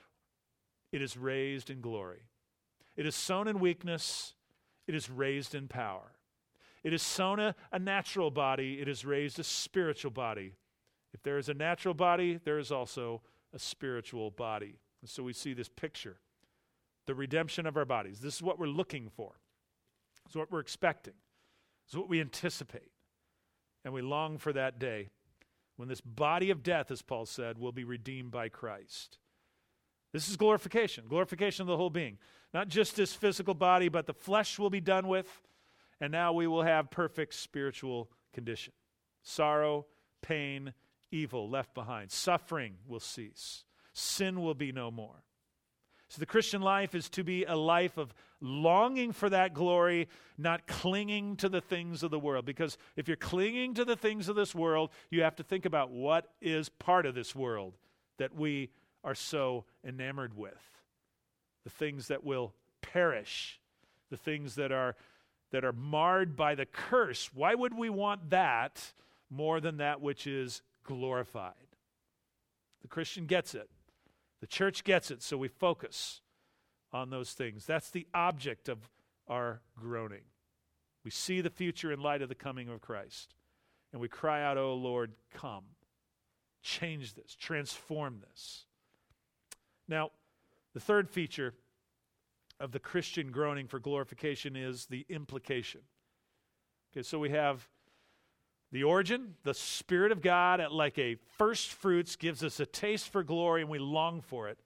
it is raised in glory. It is sown in weakness, it is raised in power. It is sown a natural body, it is raised a spiritual body. If there is a natural body, there is also a spiritual body." And so we see this picture, the redemption of our bodies. This is what we're looking for. It's what we're expecting. It's what we anticipate. And we long for that day when this body of death, as Paul said, will be redeemed by Christ. This is glorification of the whole being. Not just this physical body, but the flesh will be done with, and now we will have perfect spiritual condition. Sorrow, pain, evil left behind. Suffering will cease. Sin will be no more. So the Christian life is to be a life of longing for that glory, not clinging to the things of the world. Because if you're clinging to the things of this world, you have to think about what is part of this world that we are so enamored with. The things that will perish, the things that are marred by the curse. Why would we want that more than that which is glorified? The Christian gets it. The church gets it, so we focus on those things. That's the object of our groaning. We see the future in light of the coming of Christ, and we cry out, "Oh Lord, come. Change this, transform this." Now, the third feature of the Christian groaning for glorification is the implication. Okay, so we have the origin, the Spirit of God at like a first fruits gives us a taste for glory and we long for it.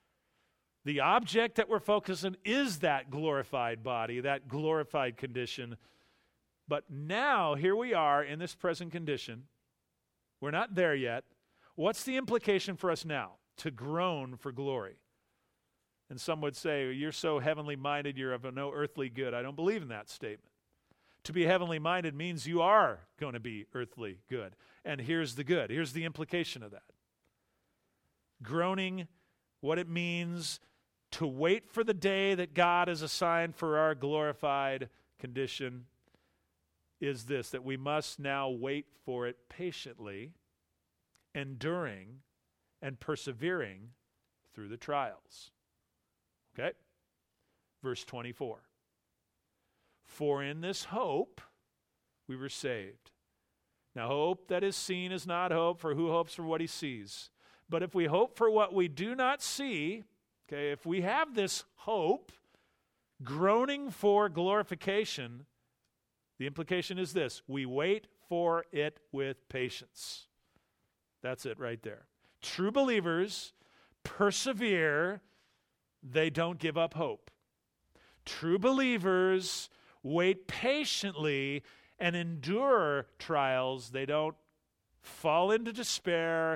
The object that we're focusing is that glorified body, that glorified condition. But now, here we are in this present condition. We're not there yet. What's the implication for us now? To groan for glory. And some would say, "You're so heavenly minded, you're of no earthly good." I don't believe in that statement. To be heavenly minded means you are going to be earthly good. And here's the good. Here's the implication of that. Groaning, what it means to wait for the day that God has assigned for our glorified condition is this, that we must now wait for it patiently, enduring, and persevering through the trials. Okay? Verse 24. "For in this hope we were saved. Now hope that is seen is not hope, for who hopes for what he sees? But if we hope for what we do not see," okay, if we have this hope, groaning for glorification, the implication is this: we wait for it with patience. That's it right there. True believers persevere, they don't give up hope. True believers wait patiently and endure trials. They don't fall into despair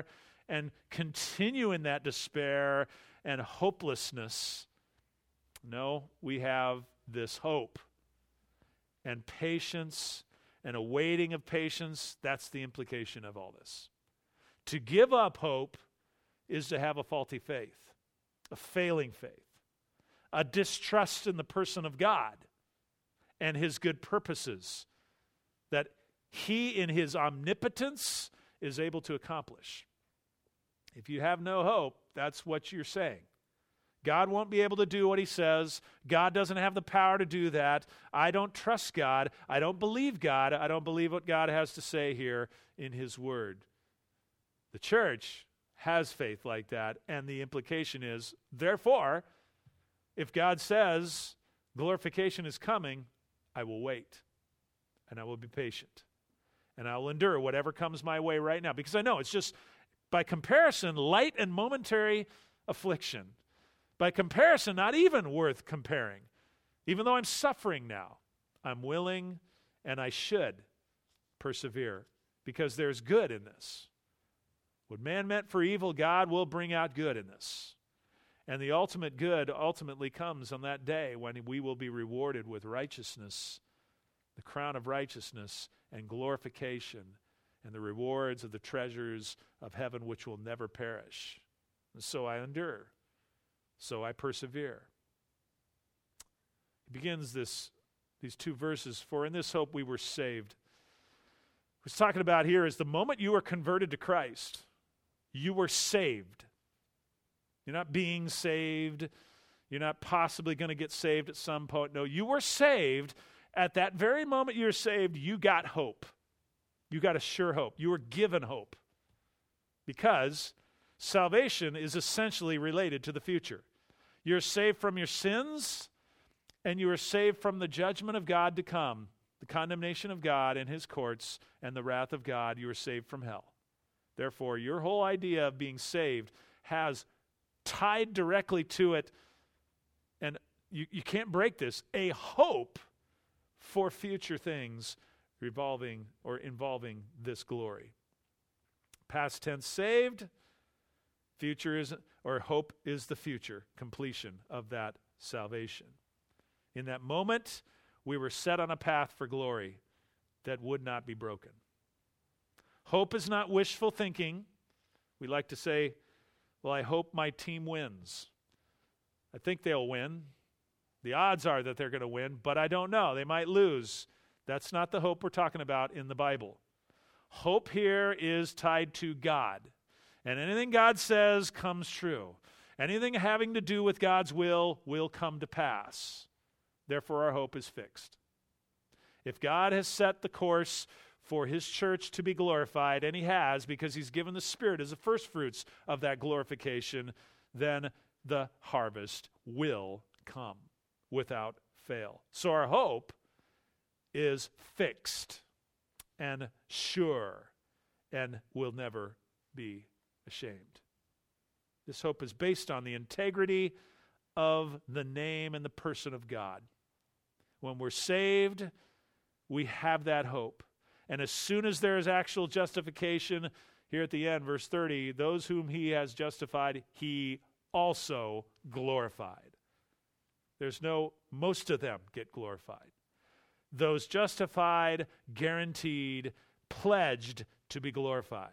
and continue in that despair and hopelessness. No, we have this hope and patience and a waiting of patience. That's the implication of all this. To give up hope is to have a faulty faith, a failing faith, a distrust in the person of God and his good purposes that he in his omnipotence is able to accomplish. If you have no hope, that's what you're saying. God won't be able to do what he says. God doesn't have the power to do that. I don't trust God. I don't believe God. I don't believe what God has to say here in his word. The church has faith like that, and the implication is, therefore, if God says glorification is coming, I will wait, and I will be patient, and I will endure whatever comes my way right now, because I know it's just, by comparison, light and momentary affliction. By comparison, not even worth comparing. Even though I'm suffering now, I'm willing and I should persevere because there's good in this. What man meant for evil, God will bring out good in this. And the ultimate good ultimately comes on that day when we will be rewarded with righteousness, the crown of righteousness and glorification, and the rewards of the treasures of heaven which will never perish. And so I endure. So I persevere. He begins these two verses, for in this hope we were saved. What he's talking about here is the moment you were converted to Christ, you were saved. You're not being saved. You're not possibly going to get saved at some point. No, you were saved. At that very moment you're saved, you got hope. You got a sure hope. You were given hope. Because salvation is essentially related to the future. You're saved from your sins, and you are saved from the judgment of God to come, the condemnation of God in his courts, and the wrath of God. You are saved from hell. Therefore, your whole idea of being saved has tied directly to it, and you can't break this, a hope for future things involving this glory. Past tense, saved. Future is, or hope is the future completion of that salvation. In that moment, we were set on a path for glory that would not be broken. Hope is not wishful thinking. We like to say, well, I hope my team wins. I think they'll win. The odds are that they're going to win, but I don't know. They might lose. That's not the hope we're talking about in the Bible. Hope here is tied to God. And anything God says comes true. Anything having to do with God's will come to pass. Therefore, our hope is fixed. If God has set the course for his church to be glorified, and he has because he's given the Spirit as the first fruits of that glorification, then the harvest will come without fail. So our hope is fixed and sure and will never be ashamed. This hope is based on the integrity of the name and the person of God. When we're saved, we have that hope. And as soon as there is actual justification, here at the end, verse 30, those whom he has justified, he also glorified. There's no, most of them get glorified. Those justified, guaranteed, pledged to be glorified.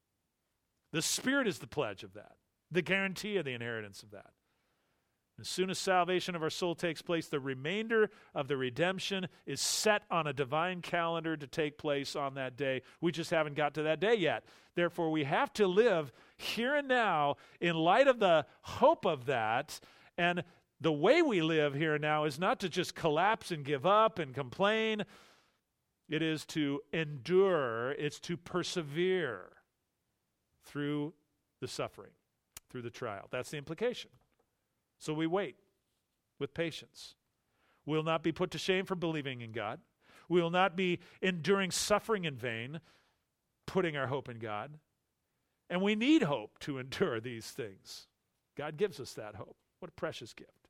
The Spirit is the pledge of that, the guarantee of the inheritance of that. As soon as salvation of our soul takes place, the remainder of the redemption is set on a divine calendar to take place on that day. We just haven't got to that day yet. Therefore, we have to live here and now in light of the hope of that. And the way we live here and now is not to just collapse and give up and complain. It is to endure. It's to persevere through the suffering, through the trial. That's the implication. So we wait with patience. We will not be put to shame for believing in God. We will not be enduring suffering in vain, putting our hope in God. And we need hope to endure these things. God gives us that hope. What a precious gift.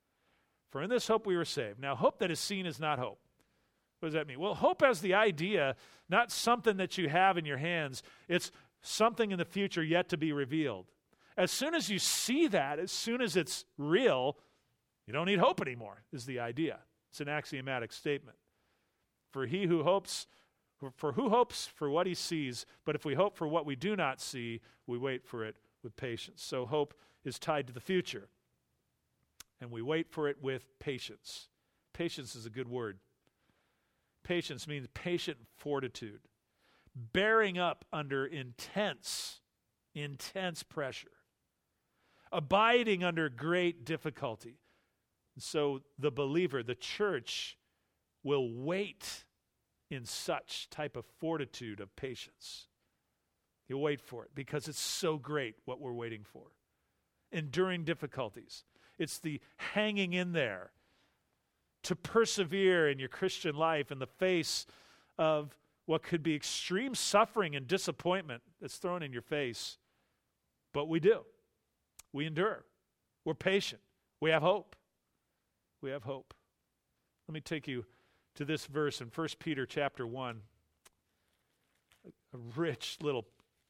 For in this hope we were saved. Now, hope that is seen is not hope. What does that mean? Well, hope as the idea, not something that you have in your hands. It's something in the future yet to be revealed. As soon as you see that, as soon as it's real, you don't need hope anymore, is the idea. It's an axiomatic statement. For who hopes for what he sees, but if we hope for what we do not see, we wait for it with patience. So hope is tied to the future, and we wait for it with patience. Patience is a good word. Patience means patient fortitude, bearing up under intense pressure, abiding under great difficulty. So the believer, the church, will wait in such type of fortitude of patience. You'll wait for it because it's so great what we're waiting for. Enduring difficulties. It's the hanging in there to persevere in your Christian life in the face of what could be extreme suffering and disappointment that's thrown in your face. But we do. We endure. We're patient. We have hope. We have hope. Let me take you to this verse in 1 Peter chapter 1. A rich little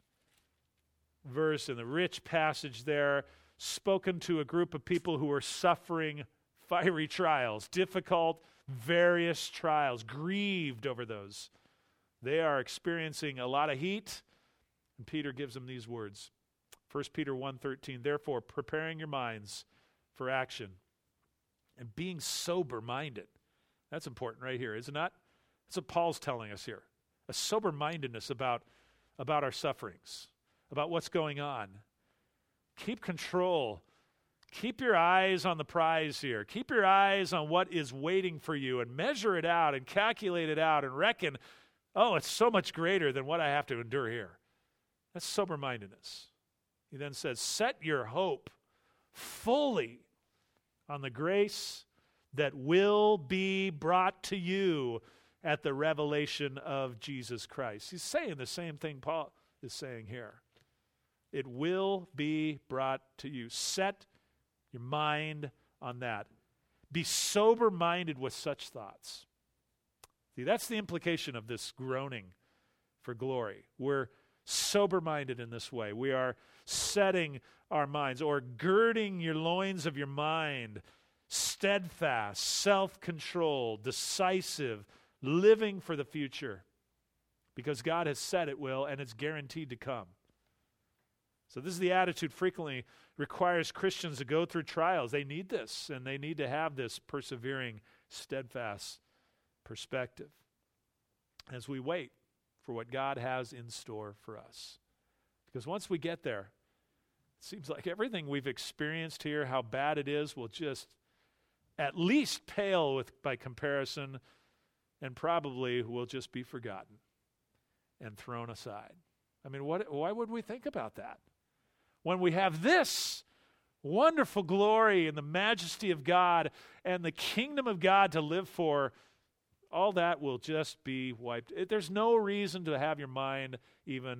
verse and the rich passage there, spoken to a group of people who are suffering fiery trials, difficult, various trials, grieved over those. They are experiencing a lot of heat, and Peter gives them these words. 1 Peter 1:13, therefore, preparing your minds for action and being sober-minded. That's important right here, is it not? That's what Paul's telling us here. A sober-mindedness about our sufferings, about what's going on. Keep control. Keep your eyes on the prize here. Keep your eyes on what is waiting for you and measure it out and calculate it out and reckon, oh, it's so much greater than what I have to endure here. That's sober-mindedness. He then says, set your hope fully on the grace that will be brought to you at the revelation of Jesus Christ. He's saying the same thing Paul is saying here. It will be brought to you. Set your mind on that. Be sober-minded with such thoughts. See, that's the implication of this groaning for glory. We're sober-minded in this way. We are setting our minds, or girding your loins of your mind, steadfast, self-controlled, decisive, living for the future, because God has said it will, and it's guaranteed to come. So this is the attitude frequently requires Christians to go through trials. They need this, and they need to have this persevering, steadfast perspective as we wait for what God has in store for us. Because once we get there, it seems like everything we've experienced here, how bad it is, will just at least pale by comparison, and probably will just be forgotten and thrown aside. I mean, why would we think about that? When we have this wonderful glory and the majesty of God and the kingdom of God to live for, all that will just be wiped. There's no reason to have your mind even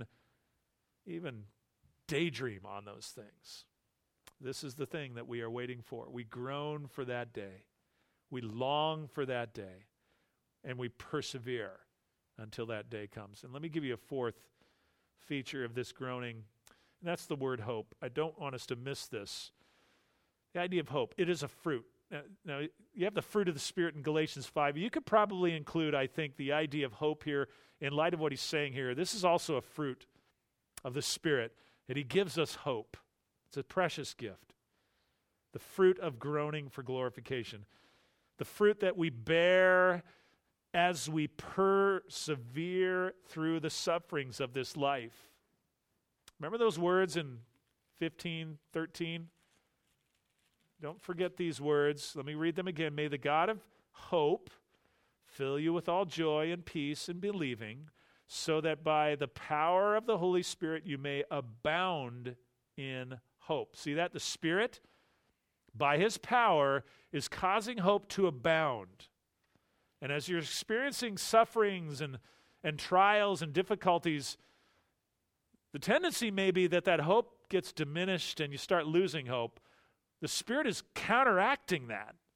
daydream on those things. This is the thing that we are waiting for. We groan for that day. We long for that day. And we persevere until that day comes. And let me give you a fourth feature of this groaning, and that's the word hope. I don't want us to miss this. The idea of hope. It is a fruit. Now, you have the fruit of the Spirit in Galatians 5. You could probably include, I think, the idea of hope here in light of what he's saying here. This is also a fruit of the Spirit, that he gives us hope. It's a precious gift. The fruit of groaning for glorification. The fruit that we bear as we persevere through the sufferings of this life. Remember those words in 15:13? Don't forget these words. Let me read them again. May the God of hope fill you with all joy and peace in believing, so that by the power of the Holy Spirit you may abound in hope. See that? The Spirit, by his power, is causing hope to abound. And as you're experiencing sufferings and trials and difficulties, the tendency may be that hope gets diminished and you start losing hope. The Spirit is counteracting that.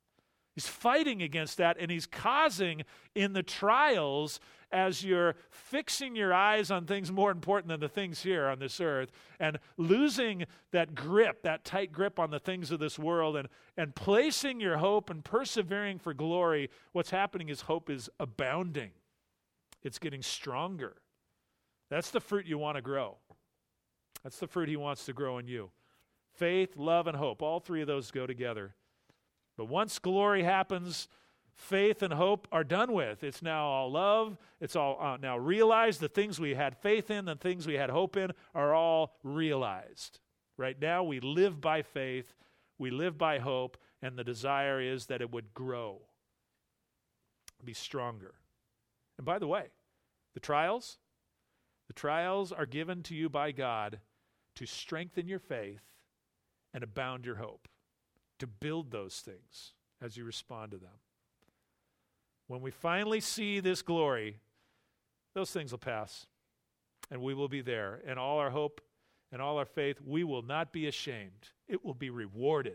He's fighting against that, and he's causing in the trials, as you're fixing your eyes on things more important than the things here on this earth, and losing that grip, that tight grip on the things of this world, and placing your hope and persevering for glory, what's happening is hope is abounding. It's getting stronger. That's the fruit you want to grow. That's the fruit he wants to grow in you. Faith, love, and hope. All three of those go together. But once glory happens, faith and hope are done with. It's now all love. It's all now realized. The things we had faith in, the things we had hope in are all realized. Right now we live by faith, we live by hope, and the desire is that it would grow, be stronger. And by the way, the trials are given to you by God to strengthen your faith and abound your hope, to build those things as you respond to them. When we finally see this glory, those things will pass, and we will be there. And all our hope and all our faith, we will not be ashamed. It will be rewarded.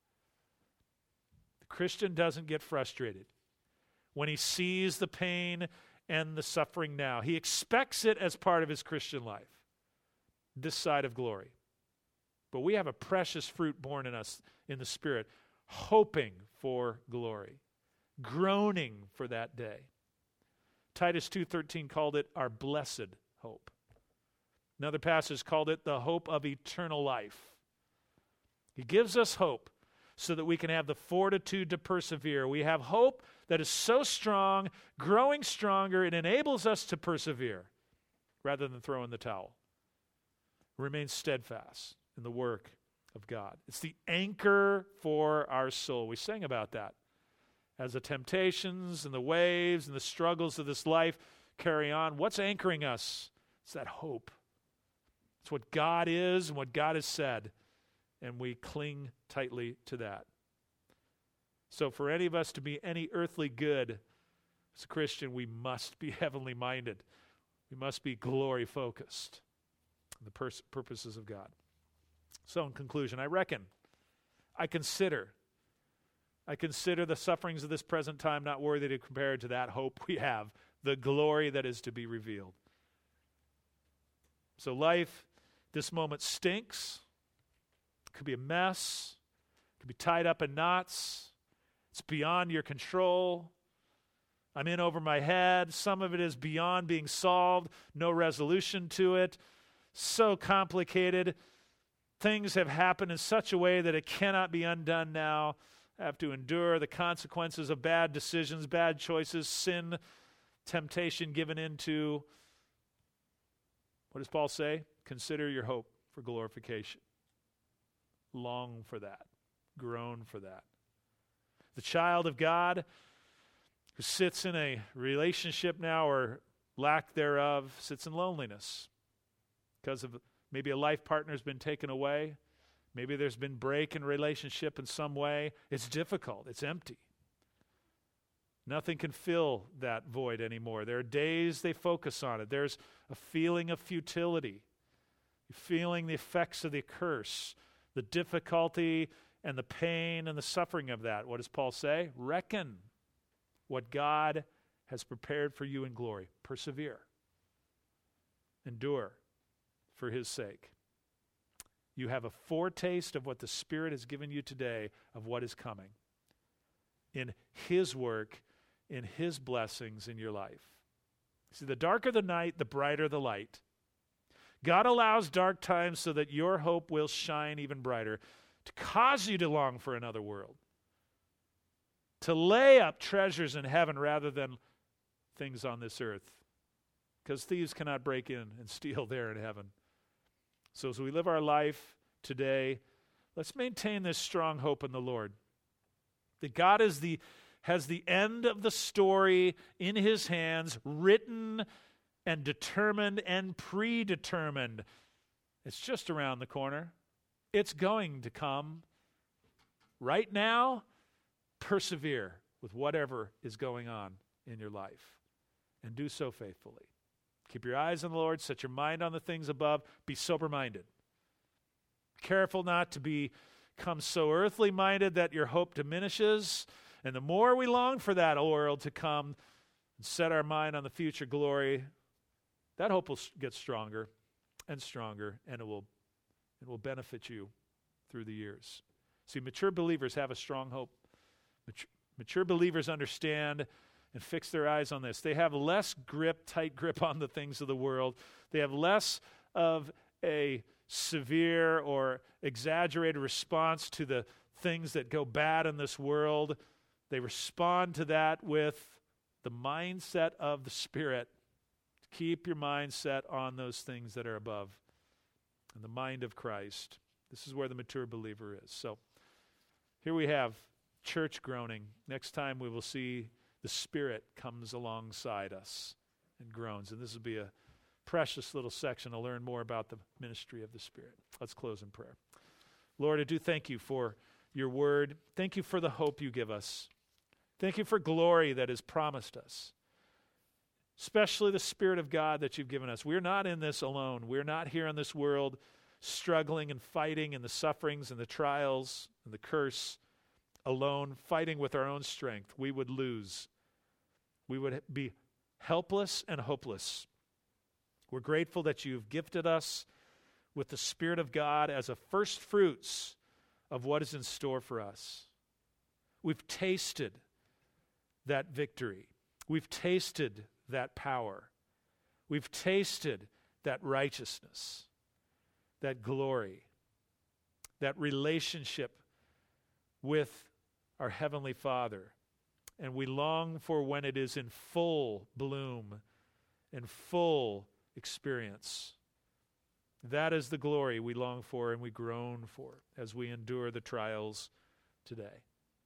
The Christian doesn't get frustrated when he sees the pain and the suffering now. He expects it as part of his Christian life, this side of glory. But we have a precious fruit born in us in the Spirit, hoping for glory, groaning for that day. Titus 2:13 called it our blessed hope. Another passage called it the hope of eternal life. He gives us hope so that we can have the fortitude to persevere. We have hope that is so strong, growing stronger, it enables us to persevere rather than throw in the towel. Remain steadfast in the work of God. It's the anchor for our soul. We sang about that. As the temptations and the waves and the struggles of this life carry on, what's anchoring us? It's that hope. It's what God is and what God has said, and we cling tightly to that. So for any of us to be any earthly good as a Christian, we must be heavenly minded. We must be glory focused on the purposes of God. So in conclusion, I consider the sufferings of this present time not worthy to compare to that hope we have, the glory that is to be revealed. So life, this moment stinks. It could be a mess. It could be tied up in knots. It's beyond your control. I'm in over my head. Some of it is beyond being solved. No resolution to it. So complicated. Things have happened in such a way that it cannot be undone now. I have to endure the consequences of bad decisions, bad choices, sin, temptation given into. What does Paul say? Consider your hope for glorification. Long for that. Groan for that. The child of God who sits in a relationship now or lack thereof sits in loneliness because of maybe a life partner has been taken away. Maybe there's been break in relationship in some way. It's difficult. It's empty. Nothing can fill that void anymore. There are days they focus on it. There's a feeling of futility. You're feeling the effects of the curse, the difficulty and the pain and the suffering of that. What does Paul say? Reckon what God has prepared for you in glory. Persevere. Endure for his sake. You have a foretaste of what the Spirit has given you today of what is coming in his work, in his blessings in your life. See, the darker the night, the brighter the light. God allows dark times so that your hope will shine even brighter, to cause you to long for another world, to lay up treasures in heaven rather than things on this earth, because thieves cannot break in and steal there in heaven. So as we live our life today, let's maintain this strong hope in the Lord, that God has the end of the story in his hands, written and determined and predetermined. It's just around the corner. It's going to come. Right now, persevere with whatever is going on in your life, and do so faithfully. Keep your eyes on the Lord, set your mind on the things above, be sober-minded. Careful not to become so earthly-minded that your hope diminishes, And the more we long for that world to come and set our mind on the future glory, that hope will get stronger and stronger, and it will benefit you through the years. See, mature believers have a strong hope. Mature believers understand and fix their eyes on this. They have less tight grip on the things of the world. They have less of a severe or exaggerated response to the things that go bad in this world. They respond to that with the mindset of the Spirit. Keep your mind set on those things that are above, and the mind of Christ. This is where the mature believer is. So here we have church groaning. Next time we will see the Spirit comes alongside us and groans. And this will be a precious little section to learn more about the ministry of the Spirit. Let's close in prayer. Lord, I do thank you for your word. Thank you for the hope you give us. Thank you for glory that is promised us, especially the Spirit of God that you've given us. We're not in this alone. We're not here in this world struggling and fighting in the sufferings and the trials and the curse alone, fighting with our own strength. We would lose. We would be helpless and hopeless. We're grateful that you've gifted us with the Spirit of God as a first fruits of what is in store for us. We've tasted that victory. We've tasted that power. We've tasted that righteousness, that glory, that relationship with our Heavenly Father. And we long for when it is in full bloom and full experience. That is the glory we long for and we groan for as we endure the trials today.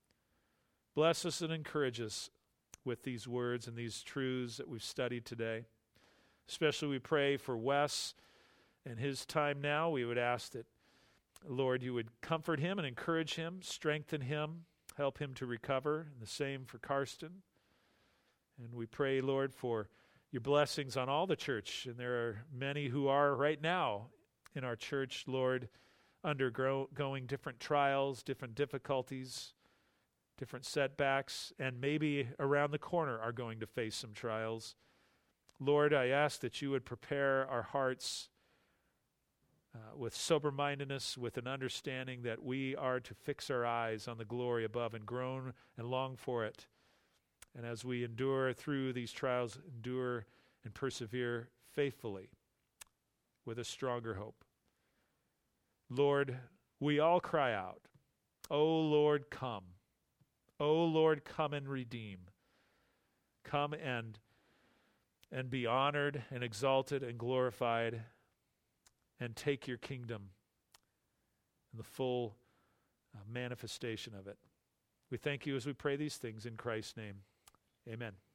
Bless us and encourage us with these words and these truths that we've studied today. Especially we pray for Wes and his time now. We would ask that, Lord, you would comfort him and encourage him, strengthen him, help him to recover, and the same for Karsten. And we pray, Lord, for your blessings on all the church. And there are many who are right now in our church, Lord, undergoing different trials, different difficulties, different setbacks, and maybe around the corner are going to face some trials. Lord, I ask that you would prepare our hearts with sober-mindedness, with an understanding that we are to fix our eyes on the glory above and groan and long for it. And as we endure through these trials, endure and persevere faithfully with a stronger hope. Lord, we all cry out, "O Lord, come. O Lord, come and redeem. Come and be honored and exalted and glorified and take your kingdom and the full manifestation of it." We thank you as we pray these things in Christ's name. Amen.